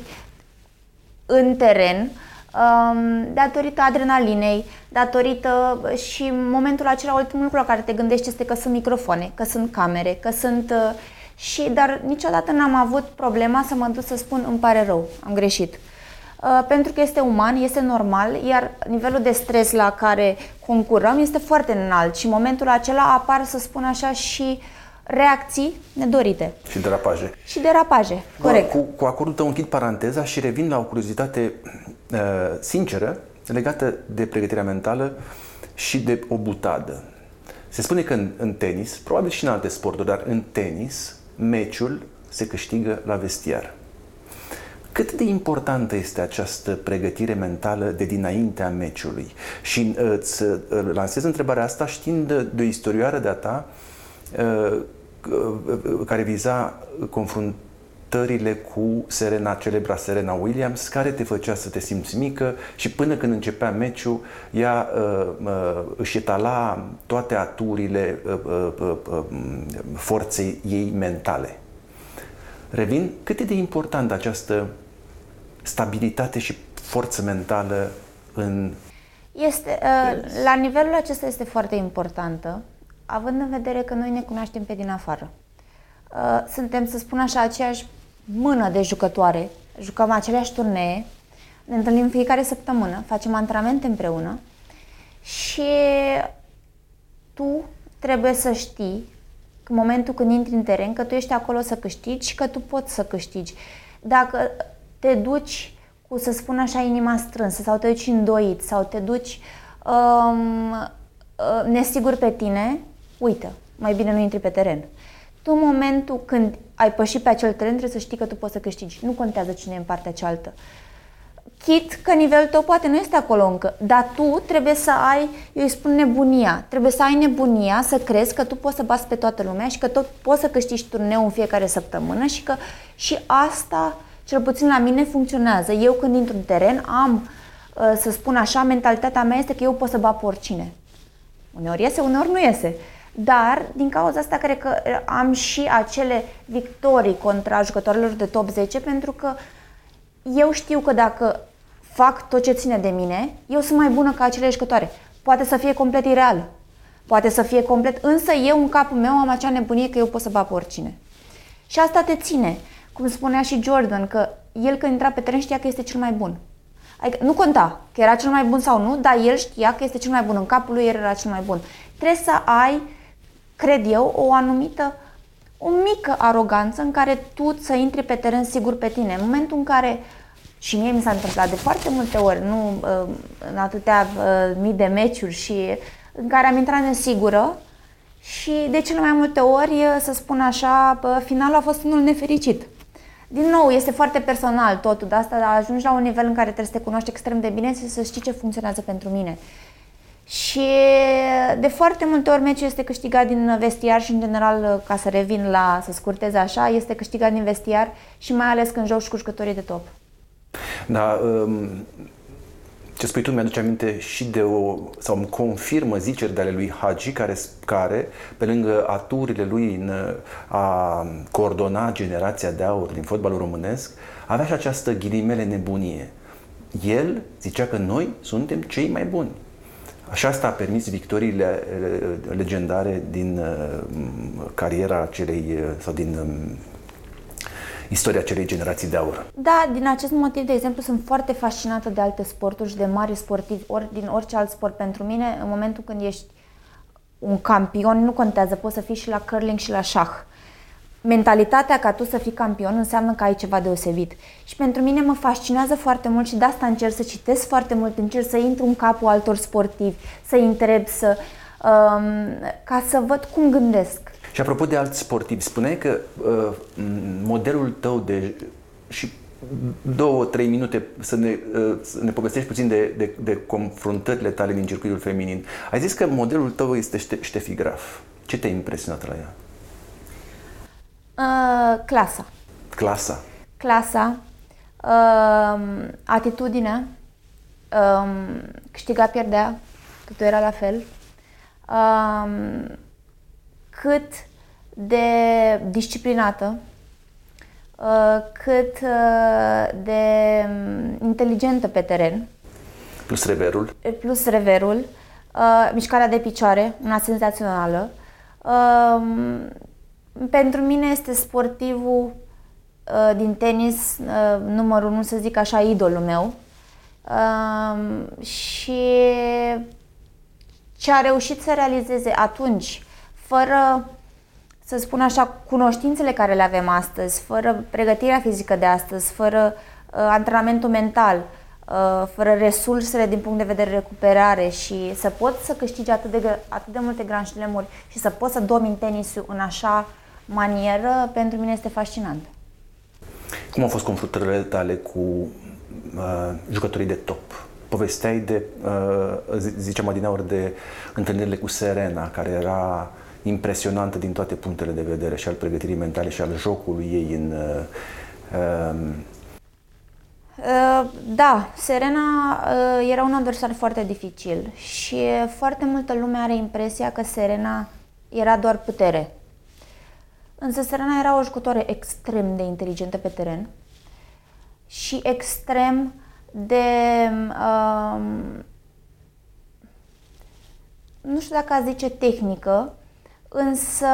în teren um, datorită adrenalinei, datorită și în momentul acela ultimul lucru la care te gândești este că sunt microfoane, că sunt camere, că sunt... Uh, și, dar niciodată n-am avut problema să mă duc să spun îmi pare rău, am greșit. Uh, pentru că este uman, este normal, iar nivelul de stres la care concurăm este foarte înalt și în momentul acela apar, să spun așa, și reacții nedorite. Și derapaje. Și derapaje, corect. Cu, cu acordul tău închid paranteza și revin la o curiozitate uh, sinceră legată de pregătirea mentală și de o butadă. Se spune că în, în tenis, probabil și în alte sporturi, dar în tenis, meciul se câștigă la vestiar. Cât de importantă este această pregătire mentală de dinaintea meciului? Și uh, îți uh, lansez întrebarea asta știind de, de o istorioară de-a ta uh, uh, care viza confruntările cu Serena, celebra Serena Williams, care te făcea să te simți mică și până când începea meciul, ea uh, uh, își etala toate aturile uh, uh, uh, forței ei mentale. Revin, cât e de importantă această stabilitate și forță mentală în... Este, la nivelul acesta este foarte importantă, având în vedere că noi ne cunoaștem pe din afară. Suntem, să spun așa, aceeași mână de jucătoare, jucăm aceleași turnee, ne întâlnim fiecare săptămână, facem antrenamente împreună și tu trebuie să știi în momentul când intri în teren că tu ești acolo să câștigi și că tu poți să câștigi. Dacă te duci cu, să spun așa, inima strânsă sau te duci îndoit sau te duci um, uh, nesigur pe tine, uite, mai bine nu intri pe teren. Tu în momentul când ai pășit pe acel teren trebuie să știi că tu poți să câștigi. Nu contează cine e în partea cealaltă. Chit că nivelul tău poate nu este acolo încă, dar tu trebuie să ai, eu îi spun nebunia, trebuie să ai nebunia să crezi că tu poți să bați pe toată lumea și că tot poți să câștigi turneul în fiecare săptămână și că și asta, cel puțin la mine, funcționează. Eu când intru în teren am, să spun așa, mentalitatea mea este că eu pot să bat pe oricine. Uneori iese, uneori nu iese. Dar, din cauza asta, cred că am și acele victorii contra jucătorilor de top zece, pentru că eu știu că dacă fac tot ce ține de mine, eu sunt mai bună ca acele jucătoare. Poate să fie complet ireal, poate să fie complet, însă eu în capul meu am acea nebunie că eu pot să bat pe oricine. Și asta te ține. Cum spunea și Jordan, că el când intra pe teren știa că este cel mai bun. Adică nu conta că era cel mai bun sau nu, dar el știa că este cel mai bun. În capul lui era cel mai bun. Trebuie să ai, cred eu, o anumită, o mică aroganță în care tu să intri pe teren sigur pe tine. În momentul în care, și mie mi s-a întâmplat de foarte multe ori, nu în atâtea mii de meciuri, și în care am intrat nesigură și de cele mai multe ori, să spun așa, finalul a fost unul nefericit. Din nou, este foarte personal totul, de asta ajungi la un nivel în care trebuie să te cunoști extrem de bine și să știi ce funcționează pentru mine. Și de foarte multe ori meciul este câștigat din vestiar și în general, ca să revin la, să scurtez așa, este câștigat din vestiar și mai ales când joci cu jucătorii de top. Da, ce spui tu mi-aduce aminte și de o, sau îmi confirmă ziceri de ale lui Hagi, care, care pe lângă aturile lui în a coordona generația de aur din fotbalul românesc, avea și această ghilimele nebunie. El zicea că noi suntem cei mai buni. Așa asta a permis victoriile legendare din cariera celei, sau din istoria acelei generații de aur. Da, din acest motiv, de exemplu, sunt foarte fascinată de alte sporturi și de mari sportivi, ori din orice alt sport. Pentru mine, în momentul când ești un campion, nu contează, poți să fii și la curling și la șah. Mentalitatea ca tu să fii campion înseamnă că ai ceva deosebit. Și pentru mine mă fascinează foarte mult și de asta încerc să citesc foarte mult, încerc să intru în capul altor sportivi, să-i întreb, să, um, ca să văd cum gândesc. Și apropo de alți sportivi, spuneai că uh, modelul tău de... și două, trei minute să ne, uh, să ne povestești puțin de, de, de confruntările tale din circuitul feminin. Ai zis că modelul tău este Ștefi Graf. Ce te-a impresionat la ea? Uh, clasa. Clasa? Clasa, uh, atitudinea, uh, câștiga, pierdea, că tu era la fel. Uh, cât de disciplinată, cât de inteligentă pe teren. Plus reverul. Plus reverul, mișcarea de picioare, una senzațională. Pentru mine este sportivul din tenis numărul unu, să zic așa, idolul meu. Și ce a reușit să realizeze atunci, fără, să spun așa, cunoștințele care le avem astăzi, fără pregătirea fizică de astăzi, fără uh, antrenamentul mental, uh, fără resursele din punct de vedere recuperare și să poți să câștigi atât de, atât de multe Grand Slam-uri și să poți să domini tenisul în așa manieră, pentru mine este fascinant. Cum au fost confruntările tale cu uh, jucătorii de top? Povesteai de, uh, ziceam adineauri, de întâlnirile cu Serena, care era impresionantă din toate punctele de vedere, și al pregătirii mentale și al jocului ei în... Uh, uh, da, Serena uh, era un adversar foarte dificil și foarte multă lume are impresia că Serena era doar putere. Însă Serena era o jucătoare extrem de inteligentă pe teren și extrem de... Uh, nu știu dacă a zice tehnică, însă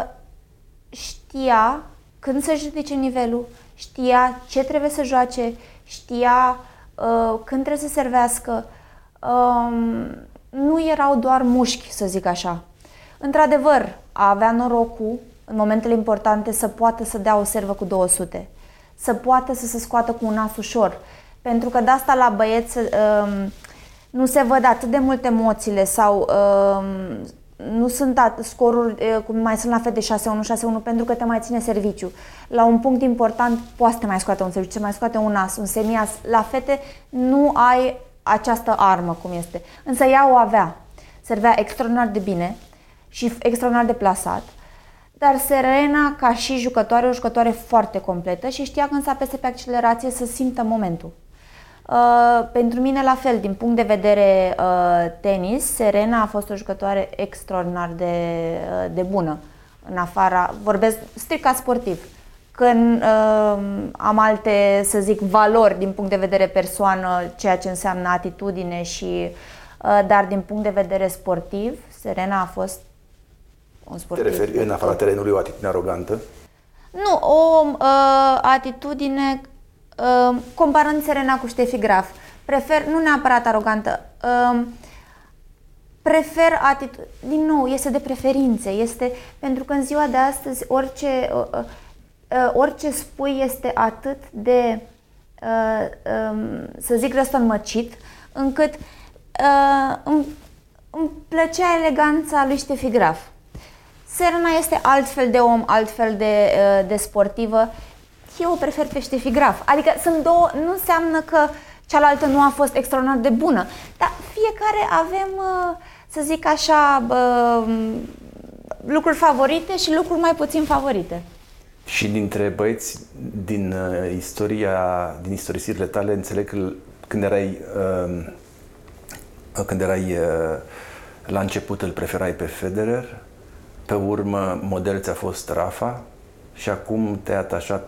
știa când să-și ridice nivelul, știa ce trebuie să joace, știa uh, când trebuie să servească. Uh, nu erau doar mușchi, să zic așa. Într-adevăr, avea norocul în momentele importante să poată să dea o servă cu două sute, să poată să se scoată cu un as ușor, pentru că de asta la băieți uh, nu se văd atât de multe emoțiile sau uh, nu sunt scoruri uh, cum mai sunt la fete șase unu, șase unu, pentru că te mai ține serviciu. La un punct important poate să te mai scoate un serviciu, să mai scoate un as, un semias. La fete nu ai această armă cum este, însă ea o avea. Servea extraordinar de bine și extraordinar de plasat, dar Serena, ca și jucătoare, o jucătoare foarte completă și știa când să apese pe accelerație să simtă momentul. Uh, pentru mine la fel, din punct de vedere uh, tenis, Serena a fost o jucătoare extraordinar de, uh, de bună. În afara, vorbesc strict ca sportiv, când uh, am alte, să zic, valori din punct de vedere persoană, ceea ce înseamnă atitudine și, uh, dar din punct de vedere sportiv, Serena a fost un sportiv. Te referi în afara terenului o atitudine arogantă? Nu, o uh, atitudine. Uh, comparând Serena cu Ștefi Graf, prefer, nu neapărat arogantă, uh, prefer atitudine, din nou, este de preferințe, este pentru că în ziua de astăzi orice, uh, uh, orice spui este atât de, uh, um, să zic, răstălmăcit, încât uh, îmi, îmi plăcea eleganța lui Ștefi Graf. Serena este altfel de om, altfel de, de sportivă. Eu o prefer pe Ștefi Graf. Adică sunt două, nu înseamnă că cealaltă nu a fost extraordinar de bună, dar fiecare avem, să zic așa, lucruri favorite și lucruri mai puțin favorite. Și dintre băieți din uh, istoria, din istorisirile tale, înțeleg că când erai, uh, când erai uh, la început îl preferai pe Federer, pe urmă model ți-a fost Rafa și acum te-ai atașat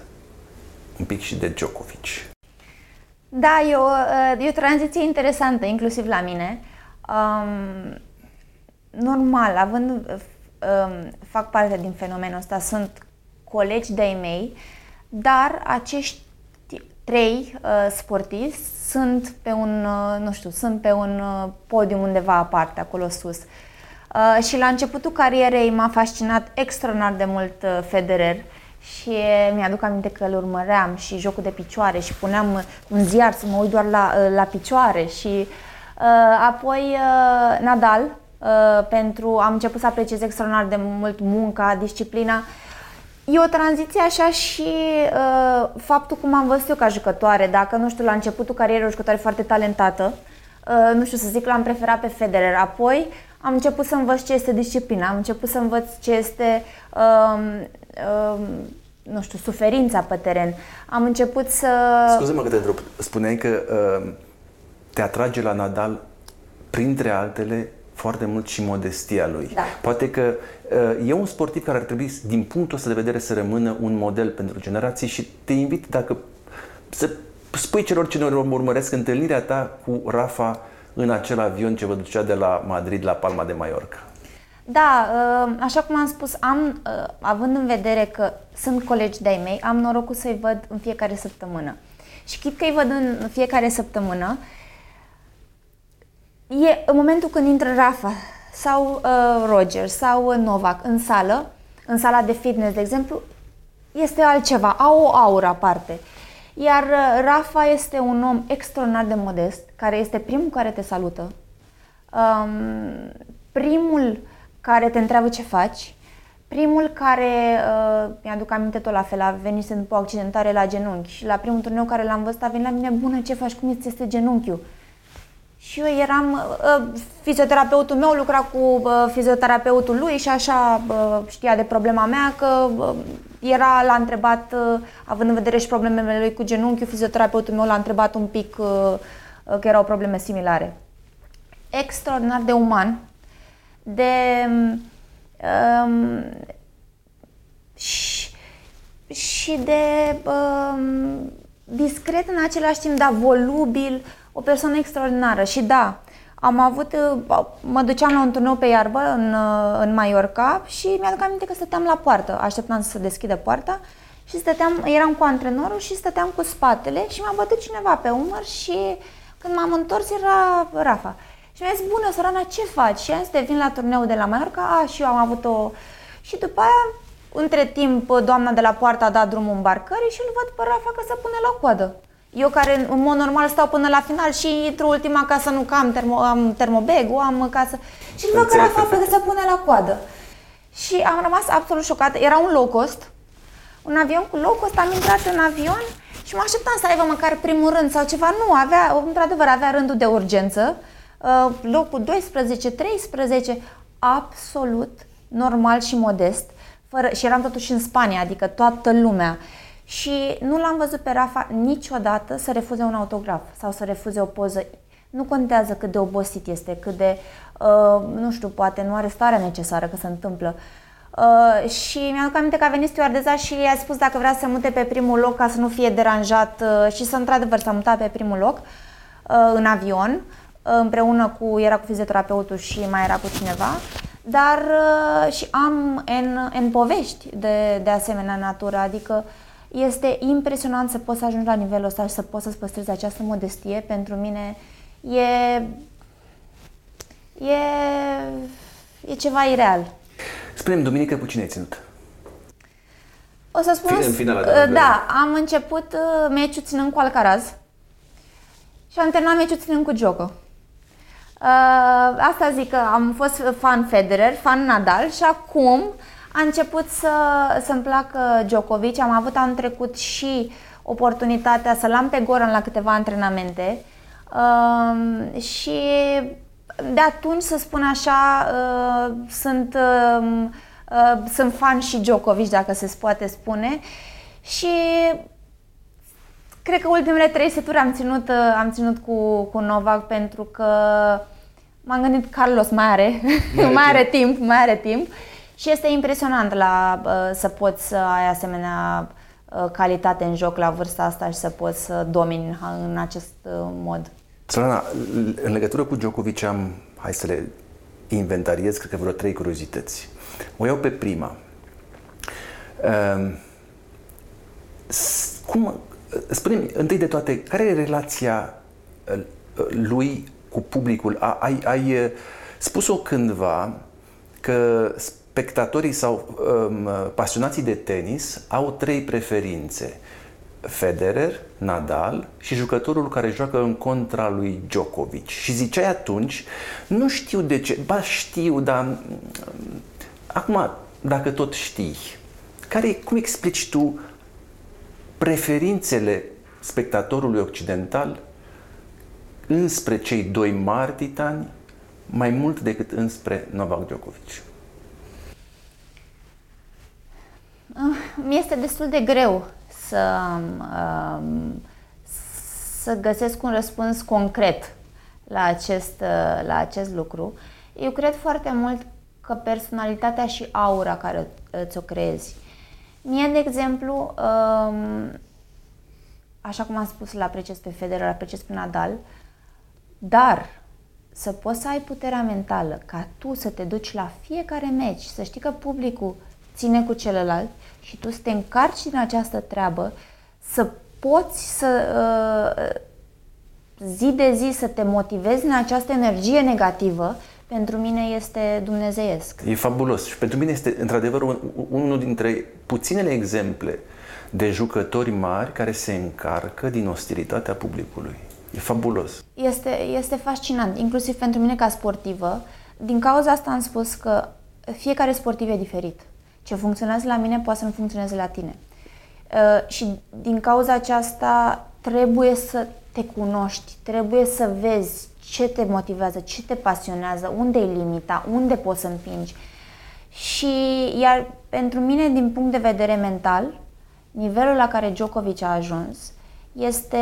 un pic și de Djokovic. Da, e o, e o tranziție interesantă, inclusiv la mine. Um, normal, având, um, fac parte din fenomenul ăsta, sunt colegi de-ai mei, dar acești trei uh, sportivi sunt pe un, uh, nu știu, sunt pe un uh, podium undeva aparte, acolo sus. Uh, și la începutul carierei m-a fascinat extraordinar de mult uh, Federer și mi-aduc aminte că îl urmăream și jocul de picioare și puneam un ziar să mă uit doar la, uh, la picioare și uh, apoi uh, Nadal, uh, pentru am început să apreciez extraordinar de mult munca, disciplina. E o tranziție așa și uh, faptul cum am văzut eu ca jucătoare, dacă, nu știu, la începutul carierei o jucătoare foarte talentată, uh, nu știu, să zic, l-am preferat pe Federer, apoi am început să învăț ce este disciplina, am început să învăț ce este, uh, uh, nu știu, suferința pe teren, am început să... Scuze-mă că te întreb, spuneai că uh, te atrage la Nadal, printre altele, foarte mult și modestia lui. Da. Poate că uh, e un sportiv care ar trebui, din punctul ăsta de vedere, să rămână un model pentru generații și te invit, dacă să spui celor ce ne urmăresc întâlnirea ta cu Rafa în acel avion ce vă ducea de la Madrid la Palma de Mallorca. Da, uh, așa cum am spus, am, uh, având în vedere că sunt colegi de-ai mei, am norocul să-i văd în fiecare săptămână. Și chit că îi văd în fiecare săptămână, e în momentul când intră Rafa sau uh, Roger sau Novak în sală, în sala de fitness, de exemplu, este altceva, au o aură aparte. Iar uh, Rafa este un om extraordinar de modest, care este primul care te salută, um, primul care te întreabă ce faci, primul care, uh, mi-aduc aminte tot la fel, a venit după o accidentare la genunchi și la primul turneu care l-am văzut a venit la mine: bună, ce faci, cum ți este genunchiul? Și eu eram, uh, fizioterapeutul meu lucra cu uh, fizioterapeutul lui și așa uh, știa de problema mea, că uh, era, l-a întrebat, uh, având în vedere și problemele lui cu genunchiul, fizioterapeutul meu l-a întrebat un pic uh, uh, că erau probleme similare. Extraordinar de uman, de um, și, și de um, discret în același timp, dar volubil, o persoană extraordinară. Și da, am avut, mă duceam la un turneu pe iarbă în, în Mallorca și mi-aduc aminte că stăteam la poartă, așteptam să se deschidă poarta și stăteam, eram cu antrenorul și stăteam cu spatele și m-a bătut cineva pe umăr și când m-am întors era Rafa. Și mi-a zis: bună, Sorana, ce faci? Și am zis: vin la turneul de la Mallorca. A, și eu am avut o... Și după aia, între timp, doamna de la poartă a dat drumul îmbarcării și îl văd pe Rafa că se pune la coadă. Eu care în mod normal stau până la final și intru ultima ca să nu că am, termo, am termobag, o am ca să... Și îl văd că Rafa că se pune la coadă. Și am rămas absolut șocată. Era un low cost, un avion cu low cost, am intrat în avion și mă așteptam să aibă măcar primul rând sau ceva. Nu, avea, într-adevăr, avea rândul de urgență, locul doisprezece, treisprezece, absolut normal și modest. Fără, și eram totuși în Spania, adică toată lumea. Și nu l-am văzut pe Rafa niciodată să refuze un autograf sau să refuze o poză. Nu contează cât de obosit este, cât de, uh, nu știu, poate nu are starea necesară, că se întâmplă. Uh, și mi-aduc aminte că a venit stewardesa și i-a spus dacă vrea să se mute pe primul loc ca să nu fie deranjat uh, și să, într-adevăr, s-a mutat pe primul loc uh, în avion, uh, împreună cu, era cu fizioterapeutul și mai era cu cineva. Dar uh, și am în, în povești de, de asemenea natură, adică este impresionant să poți să ajungi la nivelul ăsta și să poți să-ți păstrezi această modestie. Pentru mine e, e, e ceva ireal. Spune-mi, duminică, cu cine ai ținut? O să spun, în finala de da, am început meciul ținând cu Alcaraz și am terminat meciul ținând cu Djoko. Asta zic că am fost fan Federer, fan Nadal și acum a început să, să-mi placă Djokovic. Am avut anul trecut și oportunitatea să-l am pe Goran la câteva antrenamente uh, și de atunci, să spun așa, uh, sunt, uh, uh, sunt fan și Djokovic, dacă se poate spune, și cred că ultimele trei seturi am ținut, uh, am ținut cu, cu Novak pentru că m-am gândit Carlos mai are, mai, mai are timp, mai are timp și este impresionant la, uh, să poți să ai asemenea calitate în joc la vârsta asta și să poți să domini în acest mod. Sorana, în legătură cu Djokovic am, hai să le inventariez, cred că vreo trei curiozități. O iau pe prima. Uh, cum, spune-mi, întâi de toate, care e relația lui cu publicul? Ai, ai spus-o cândva că spectatorii sau um, pasionații de tenis au trei preferințe: Federer, Nadal și jucătorul care joacă în contra lui Djokovic. Și ziceai atunci, nu știu de ce, ba știu, dar acum, dacă tot știi, care, cum explici tu preferințele spectatorului occidental înspre cei doi mari titani mai mult decât înspre Novak Djokovic? Mi este destul de greu să, să găsesc un răspuns concret la acest, la acest lucru. Eu cred foarte mult că personalitatea și aura care ți-o creezi. Mie, de exemplu, așa cum am spus, îl apreciez pe Federer, îl apreciez pe Nadal, dar să poți să ai puterea mentală ca tu să te duci la fiecare meci, să știi că publicul ține cu celălalt și tu să te încarci din această treabă, să poți să uh, zi de zi să te motivezi în această energie negativă, pentru mine este dumnezeiesc. E fabulos și pentru mine este într-adevăr un, unul dintre puținele exemple de jucători mari care se încarcă din ostilitatea publicului. E fabulos. Este, este fascinant, inclusiv pentru mine ca sportivă. Din cauza asta am spus că fiecare sportiv e diferit. Ce funcționează la mine poate să nu funcționeze la tine. Uh, și din cauza aceasta trebuie să te cunoști, trebuie să vezi ce te motivează, ce te pasionează, unde e limita, unde poți să împingi. Și iar pentru mine, din punct de vedere mental, nivelul la care Djokovic a ajuns este,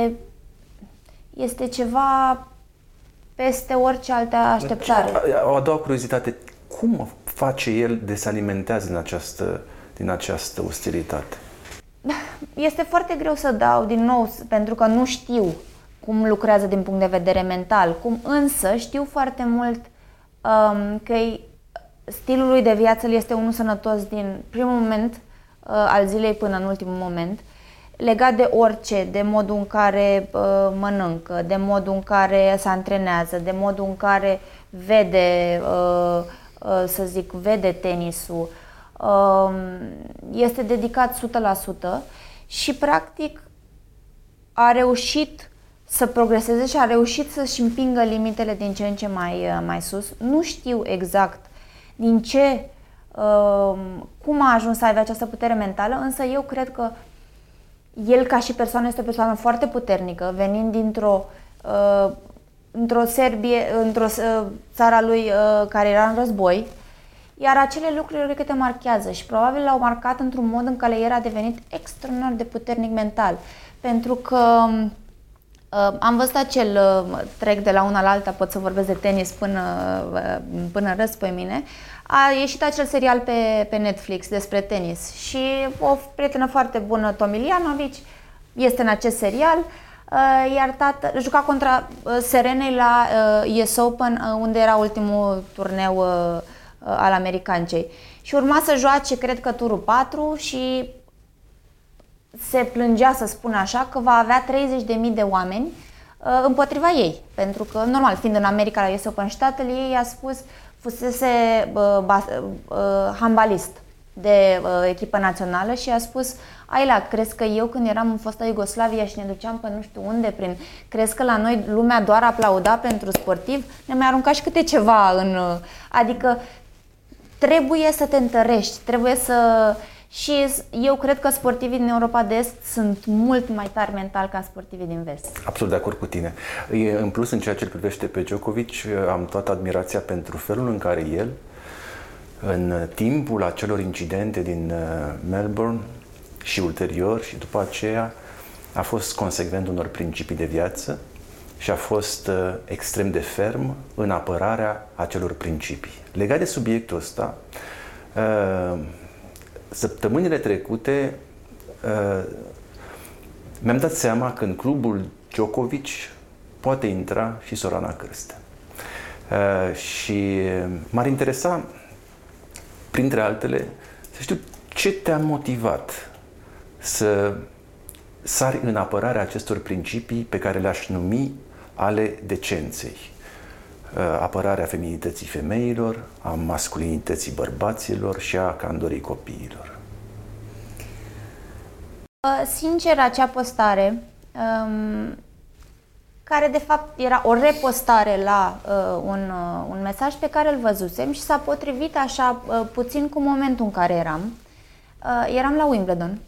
este ceva peste orice altă așteptare. O a doua curiozitate, cum face el de se alimentează din această, din această ostilitate? Este foarte greu să dau din nou, pentru că nu știu cum lucrează din punct de vedere mental, cum însă știu foarte mult um, că stilul lui de viață este unul sănătos din primul moment uh, al zilei până în ultimul moment, legat de orice, de modul în care uh, mănâncă, de modul în care se antrenează, de modul în care vede, uh, uh, să zic, vede tenisul. Uh, este dedicat o sută la sută și practic a reușit să progreseze și a reușit să-și împingă limitele din ce în ce mai, mai sus. Nu știu exact din ce, uh, cum a ajuns să aibă această putere mentală, însă eu cred că el ca și persoană este o persoană foarte puternică, venind dintr-o uh, într-o Serbie, într-o uh, țara lui uh, care era în război, iar acele lucruri cred că te marchează și probabil l-au marcat într-un mod în care el a devenit extraordinar de puternic mental, pentru că uh, am văzut acel uh, trec de la una la alta, pot să vorbesc de tenis până, uh, până râs pe mine. A ieșit acel serial pe, pe Netflix despre tenis și o prietenă foarte bună, Tomilianovic, este în acest serial, uh, iar tată, juca contra uh, Serenei la uh, U S Open, uh, unde era ultimul turneu uh, uh, al americancei. Și urma să joace, cred că turul patru și se plângea, să spun așa, că va avea treizeci de mii de oameni uh, împotriva ei. Pentru că, normal, fiind în America la U S Open și tatăl ei a spus, fusese uh, bas, uh, handbalist de uh, echipă națională și a spus, Ayla, crezi că eu când eram în fosta Iugoslavia și ne duceam pe nu știu unde prin, crezi că la noi lumea doar aplauda pentru sportiv? Ne mai arunca și câte ceva în... Adică trebuie să te întărești, trebuie să... Și eu cred că sportivii din Europa de Est sunt mult mai tari mental ca sportivii din Vest. Absolut de acord cu tine. În plus, în ceea ce îl privește pe Djokovic, am toată admirația pentru felul în care el, în timpul acelor incidente din Melbourne și ulterior și după aceea, a fost consecvent unor principii de viață și a fost extrem de ferm în apărarea acelor principii. Legat de subiectul ăsta, săptămânile trecute mi-am dat seama că în clubul Djokovic poate intra și Sorana Cârstă. Și m-ar interesa, printre altele, să știu ce te-a motivat să sari în apărarea acestor principii pe care le-aș numi ale decenței. Apărarea feminității femeilor, a masculinității bărbaților și a candorii copiilor. Sincer, acea postare, care de fapt era o repostare la un, un mesaj pe care îl văzusem și s-a potrivit așa puțin cu momentul în care eram. Eram la Wimbledon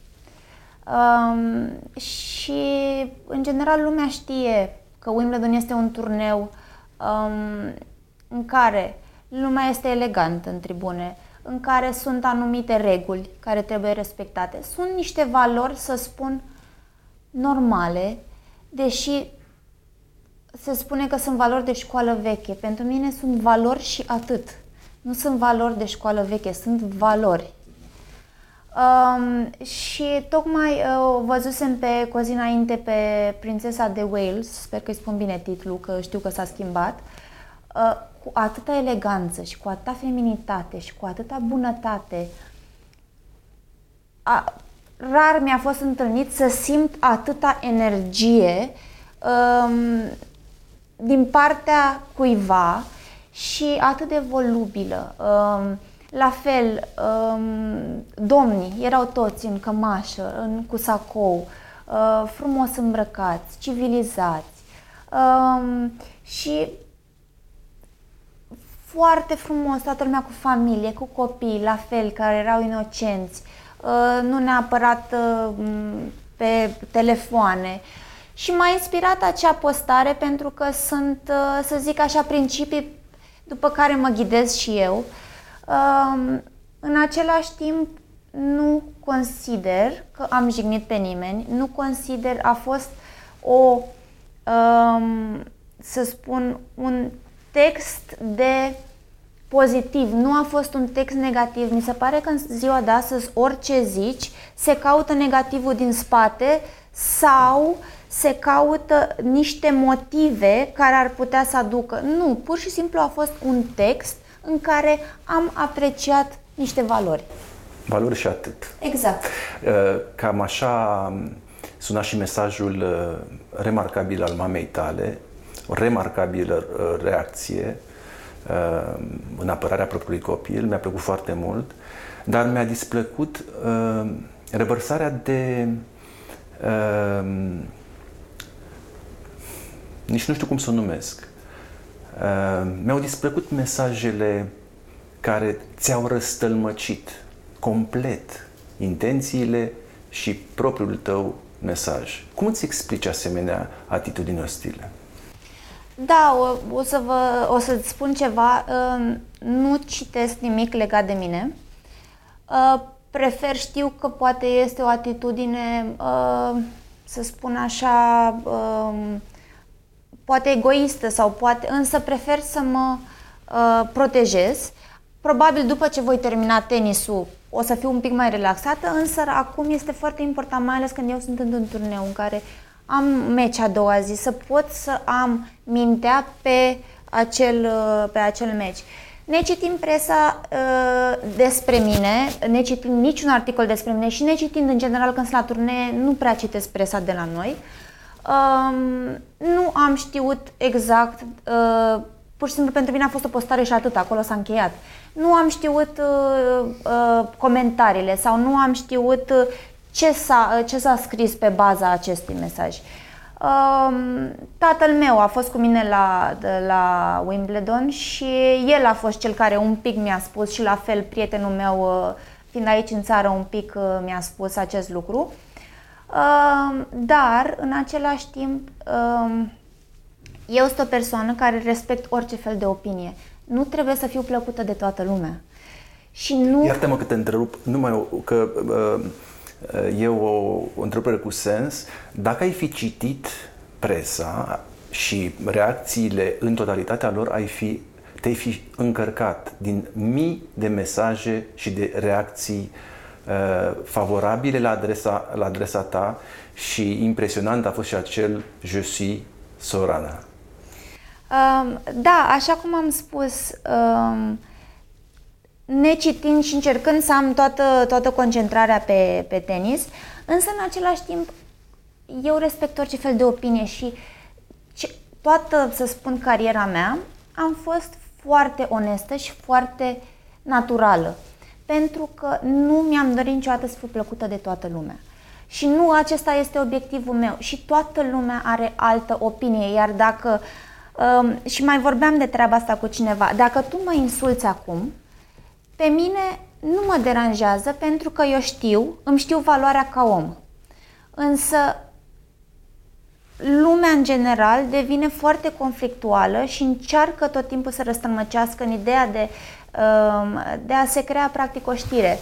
și în general lumea știe că Wimbledon este un turneu Um, în care lumea este elegantă în tribune, în care sunt anumite reguli care trebuie respectate. Sunt niște valori, să spun, normale, deși se spune că sunt valori de școală veche. Pentru mine sunt valori și atât. Nu sunt valori de școală veche, sunt valori. Um, și tocmai uh, o văzusem pe cu o zi înainte pe Prințesa de Wales, sper că îi spun bine titlul, că știu că s-a schimbat, uh, cu atâta eleganță și cu atâta feminitate și cu atâta bunătate. A, rar mi-a fost întâlnit să simt atâta energie um, din partea cuiva și atât de volubilă. Um, La fel, um, domnii erau toți în cămașă, în, cu sacou, uh, frumos îmbrăcați, civilizați um, și foarte frumos, toată lumea cu familie, cu copii, la fel, care erau inocenți, uh, nu neapărat uh, pe telefoane. Și m-a inspirat acea postare pentru că sunt, uh, să zic așa, principii după care mă ghidez și eu. Um, în același timp, nu consider că am jignit pe nimeni, nu consider, a fost o, um, să spun, un text de pozitiv, nu a fost un text negativ. Mi se pare că în ziua de astăzi orice zici, se caută negativul din spate sau se caută niște motive care ar putea să aducă. Nu, pur și simplu a fost un text în care am apreciat niște valori. Valori și atât. Exact. Cam așa suna și mesajul remarcabil al mamei tale, o remarcabilă reacție în apărarea propriului copil, mi-a plăcut foarte mult, dar mi-a displăcut revărsarea de nici nu știu cum să o numesc. Uh, mi-au displăcut mesajele care ți-au răstălmăcit complet intențiile și propriul tău mesaj. Cum îți explici asemenea atitudini ostile? Da, o, o, să vă, o să-ți spun ceva. Uh, nu citesc nimic legat de mine. Uh, prefer, știu că poate este o atitudine, uh, să spun așa, uh, poate egoistă sau poate, însă prefer să mă uh, protejez. Probabil după ce voi termina tenisul o să fiu un pic mai relaxată, însă acum este foarte important, mai ales când eu sunt într-un turneu în care am meci a doua zi, să pot să am mintea pe acel, uh, pe acel meci. Necitind presa uh, despre mine, necitind niciun articol despre mine și necitind în general când sunt la turnee, nu prea citesc presa de la noi. Um, nu am știut exact, uh, pur și simplu pentru mine a fost o postare și atât, acolo s-a încheiat. Nu am știut uh, uh, comentariile sau nu am știut uh, ce s-a, ce s-a scris pe baza acestui mesaj. Tatăl meu a fost cu mine la, la Wimbledon și el a fost cel care un pic mi-a spus și la fel prietenul meu, fiind aici în țară, un pic mi-a spus acest lucru. Dar, în același timp, eu sunt o persoană care respect orice fel de opinie. Nu trebuie să fiu plăcută de toată lumea. Și nu... Iartă-mă că te întrerup, numai că uh, e o, o întrebare cu sens. Dacă ai fi citit presa și reacțiile în totalitatea lor, ai fi, te-ai fi încărcat din mii de mesaje și de reacții uh, favorabile la adresa, la adresa ta și impresionant a fost și acel Je suis Sorana. Um, da, așa cum am spus, um, necitind și încercând să am toată, toată concentrarea pe, pe tenis, însă în același timp eu respect orice fel de opinie și ce, toată, să spun, cariera mea am fost foarte onestă și foarte naturală, pentru că nu mi-am dorit niciodată să fiu plăcută de toată lumea. Și nu acesta este obiectivul meu și toată lumea are altă opinie, iar dacă, um, și mai vorbeam de treaba asta cu cineva, dacă tu mă insulți acum, pe mine nu mă deranjează pentru că eu știu, îmi știu valoarea ca om. Însă lumea în general devine foarte conflictuală și încearcă tot timpul să răstălmăcească în ideea de, de a se crea practic o știre.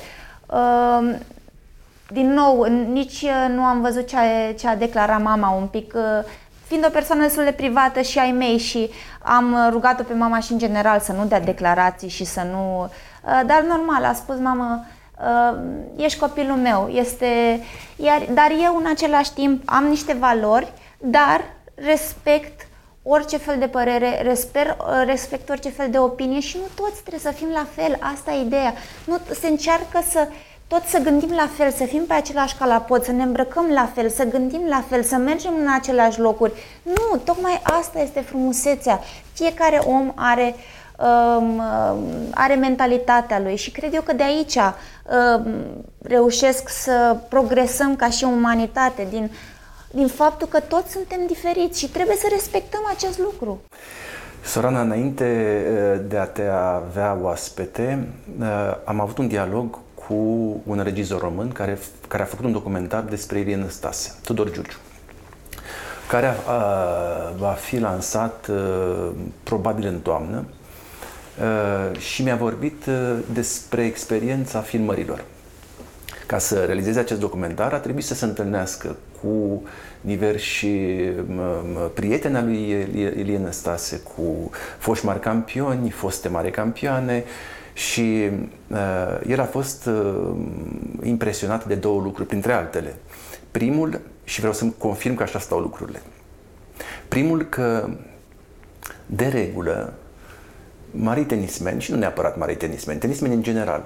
Din nou, nici nu am văzut ce a, ce a declarat mama un pic, fiind o persoană destul de privată și ai mei și am rugat-o pe mama și în general să nu dea declarații și să nu... Dar normal, a spus mama, ești copilul meu, este... Iar, dar eu în același timp am niște valori, dar respect orice fel de părere, respect, respect orice fel de opinie și nu toți trebuie să fim la fel, asta e ideea. Nu, se încearcă să tot să gândim la fel, să fim pe același calapod, să ne îmbrăcăm la fel, să gândim la fel, să mergem în aceleași locuri. Nu, tocmai asta este frumusețea. Fiecare om are, um, are mentalitatea lui și cred eu că de aici um, reușesc să progresăm ca și umanitate, din, din faptul că toți suntem diferiți și trebuie să respectăm acest lucru. Sorana, înainte de a te avea oaspete, am avut un dialog cu un regizor român care, care a făcut un documentar despre Ilie Năstase, Tudor Giurgiu, care a, a, va fi lansat a, probabil în toamnă a, și mi-a vorbit a, despre experiența filmărilor. Ca să realizeze acest documentar a trebuit să se întâlnească cu diversi prieteni al lui Ilie Năstase, cu foști mari campioni, foste mari campioane. Și uh, el a fost uh, impresionat de două lucruri, printre altele. Primul, și vreau să-mi confirm că așa stau lucrurile, primul că, de regulă, marii tenismeni, și nu neapărat marii tenismeni, tenismeni în general,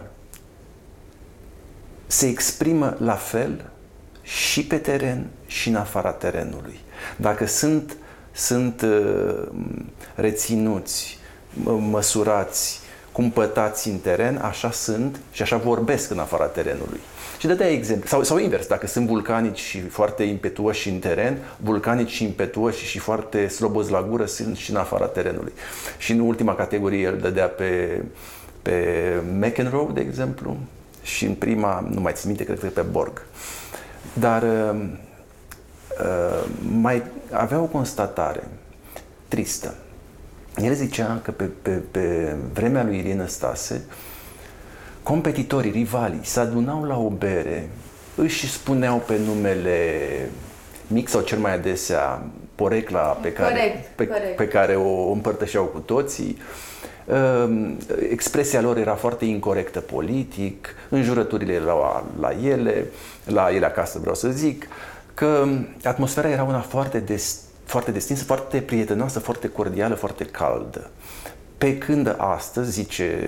se exprimă la fel și pe teren și în afara terenului. Dacă sunt, sunt uh, reținuți, măsurați, cumpătați în teren, așa sunt și așa vorbesc în afara terenului. Și dădea exemplu, sau, sau invers, dacă sunt vulcanici și foarte impetuoși în teren, vulcanici și impetuoși și foarte slobozi la gură sunt și în afara terenului. Și în ultima categorie el dădea pe, pe McEnroe, de exemplu, și în prima, nu mai țin minte, cred că pe Borg. Dar uh, uh, mai avea o constatare tristă. El zicea că pe, pe, pe vremea lui Ilie Năstase, competitorii, rivalii, se adunau la o bere, își spuneau pe numele mic sau cel mai adesea porecla pe care, corect, pe, corect. pe care o împărtășeau cu toții. Expresia lor era foarte incorectă politic, înjurăturile la, la ele, la ele acasă vreau să zic, că atmosfera era una foarte des, foarte destinsă, foarte prietenoasă, foarte cordială, foarte caldă. Pe când astăzi, zice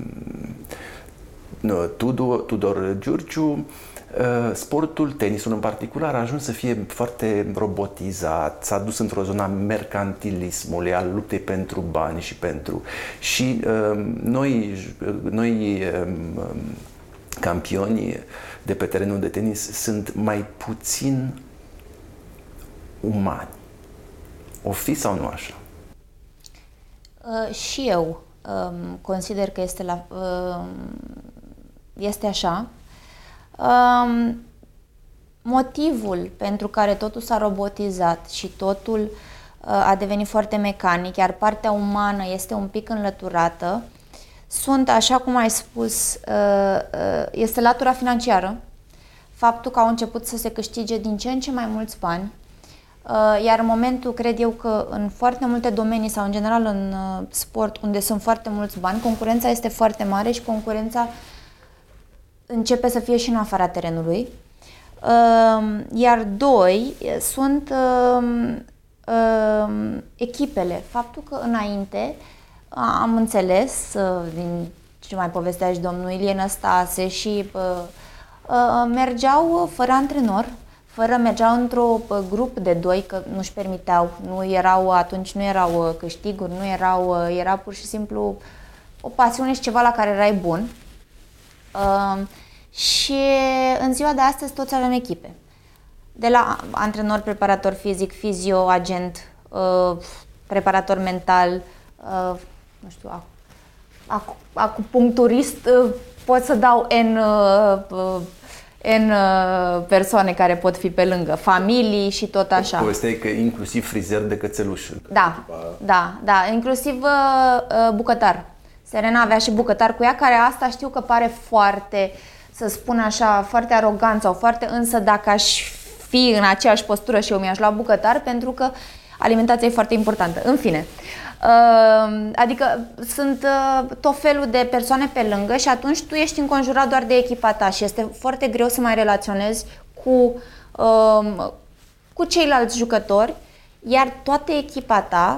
Tudor, Tudor Giurgiu, sportul, tenisul în particular, a ajuns să fie foarte robotizat, s-a dus într-o zonă a mercantilismului, al luptei pentru bani și pentru... Și noi, noi campioni de pe terenul de tenis sunt mai puțin umani. O fi sau nu așa? Uh, și eu um, consider că este, la, uh, este așa. Um, motivul pentru care totul s-a robotizat și totul uh, a devenit foarte mecanic, iar partea umană este un pic înlăturată, sunt, așa cum ai spus, uh, uh, este latura financiară, faptul că au început să se câștige din ce în ce mai mulți bani. Iar în momentul, cred eu că în foarte multe domenii sau în general în sport, unde sunt foarte mulți bani, concurența este foarte mare și concurența începe să fie și în afara terenului. Iar doi, sunt echipele. Faptul că înainte am înțeles, din ce mai povestea și domnul Ilie Năstase, și mergeau fără antrenor, fără, mergeau într-o grup de doi, că nu-și permiteau, nu erau, atunci nu erau câștiguri, nu erau, era pur și simplu o pasiune și ceva la care erai bun. Uh, și în ziua de astăzi toți avem echipe. De la antrenor, preparator fizic, fizio, agent, uh, preparator mental, uh, nu știu, ac ac acupuncturist, uh, pot să dau N uh, în persoane care pot fi pe lângă, familii și tot așa. Povestea e că inclusiv frizer de cățeluș. Da, da, da, inclusiv uh, bucătar. Serena avea și bucătar cu ea, care asta știu că pare foarte, să spun așa, foarte arogant sau foarte, însă dacă aș fi în aceeași postură și eu mi-aș lua bucătar, pentru că alimentația e foarte importantă. În fine, uh, adică sunt uh, tot felul de persoane pe lângă și atunci tu ești înconjurat doar de echipa ta și este foarte greu să mai relaționezi cu, uh, cu ceilalți jucători, iar toată echipa ta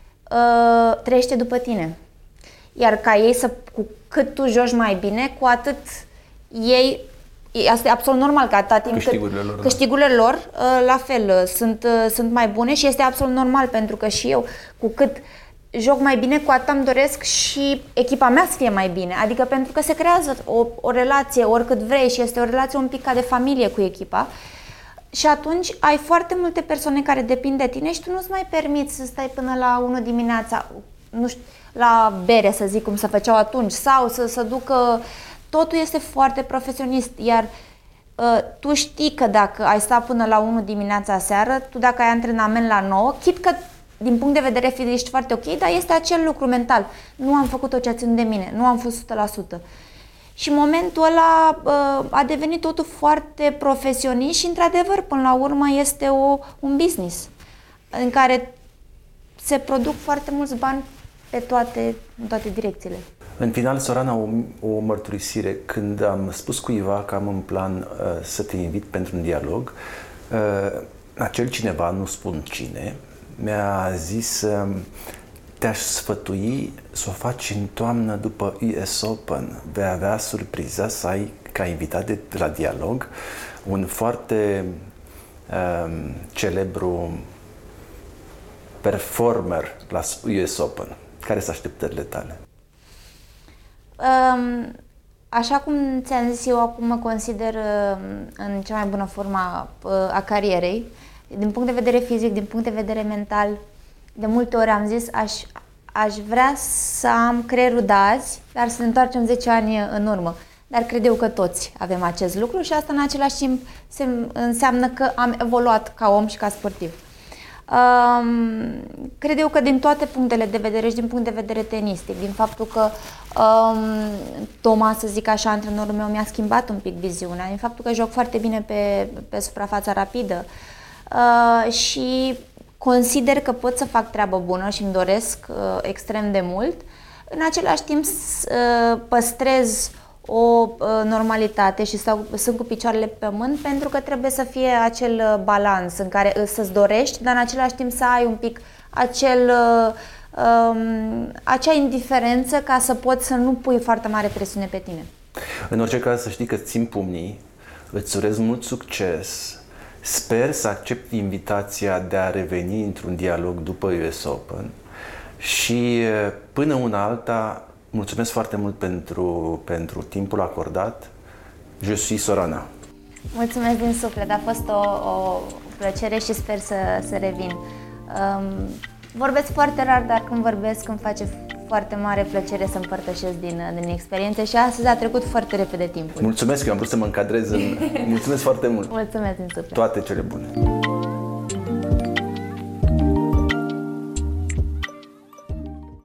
uh, trăiește după tine. Iar ca ei să, cu cât tu joci mai bine, cu atât ei, asta e absolut normal, că atâta timp câștigurile cât lor, câștigurile lor uh, la fel sunt, uh, sunt mai bune și este absolut normal, pentru că și eu, cu cât joc mai bine, cu atât îmi doresc și echipa mea să fie mai bine. Adică pentru că se creează o, o relație oricât vrei și este o relație un pic ca de familie cu echipa. Și atunci ai foarte multe persoane care depind de tine și tu nu-ți mai permiți să stai până la unu dimineața, nu știu, la bere, să zic, cum se făceau atunci, sau să se ducă. Totul este foarte profesionist, iar uh, tu știi că dacă ai sta până la unu dimineața seară, tu dacă ai antrenament la nouă, chit că din punct de vedere fizic ești foarte ok, dar este acel lucru mental. Nu am făcut tot ce a ținut de mine, nu am fost o sută la sută. Și în momentul ăla uh, a devenit totul foarte profesionist și, într-adevăr, până la urmă este o, un business în care se produc foarte mulți bani pe toate, în toate direcțiile. În final, Sorana, o, o mărturisire. Când am spus cuiva că am în plan uh, să te invit pentru un dialog, uh, acel cineva, nu spun cine, mi-a zis uh, te-aș sfătui să o faci în toamnă după U S Open. Vei avea surpriza să ai ca invitat de la dialog un foarte uh, celebru performer la U S Open. Care sunt așteptările tale? Um, așa cum ți-am zis, eu acum mă consider uh, în cea mai bună formă uh, a carierei, din punct de vedere fizic, din punct de vedere mental. De multe ori am zis, aș, aș vrea să am creierul de azi, dar să ne întoarcem zece ani în urmă. Dar cred eu că toți avem acest lucru și asta în același timp se, înseamnă că am evoluat ca om și ca sportiv. Um, cred eu că din toate punctele de vedere și din punct de vedere tenistic, din faptul că um, Toma, să zic așa, antrenorul meu, mi-a schimbat un pic viziunea, din faptul că joc foarte bine pe, pe suprafața rapidă uh, și consider că pot să fac treabă bună și îmi doresc uh, extrem de mult, în același timp uh, păstrez o uh, normalitate și stau, sunt cu picioarele pe pământ, pentru că trebuie să fie acel uh, balans în care uh, să-ți dorești, dar în același timp să ai un pic acel, uh, um, acea indiferență ca să poți să nu pui foarte mare presiune pe tine. În orice caz, să știi că țin pumnii, îți urez mult succes, sper să accept invitația de a reveni într-un dialog după U S Open și până una alta, mulțumesc foarte mult pentru, pentru timpul acordat Je suis Sorana. Mulțumesc din suflet, a fost o, o plăcere și sper să, să revin. Um, vorbesc foarte rar, dar când vorbesc îmi face foarte mare plăcere să împărtășesc din, din experiențe și astăzi a trecut foarte repede timpul. Mulțumesc, eu am vrut să mă încadrez în... Mulțumesc foarte mult! Mulțumesc din suflet! Toate cele bune!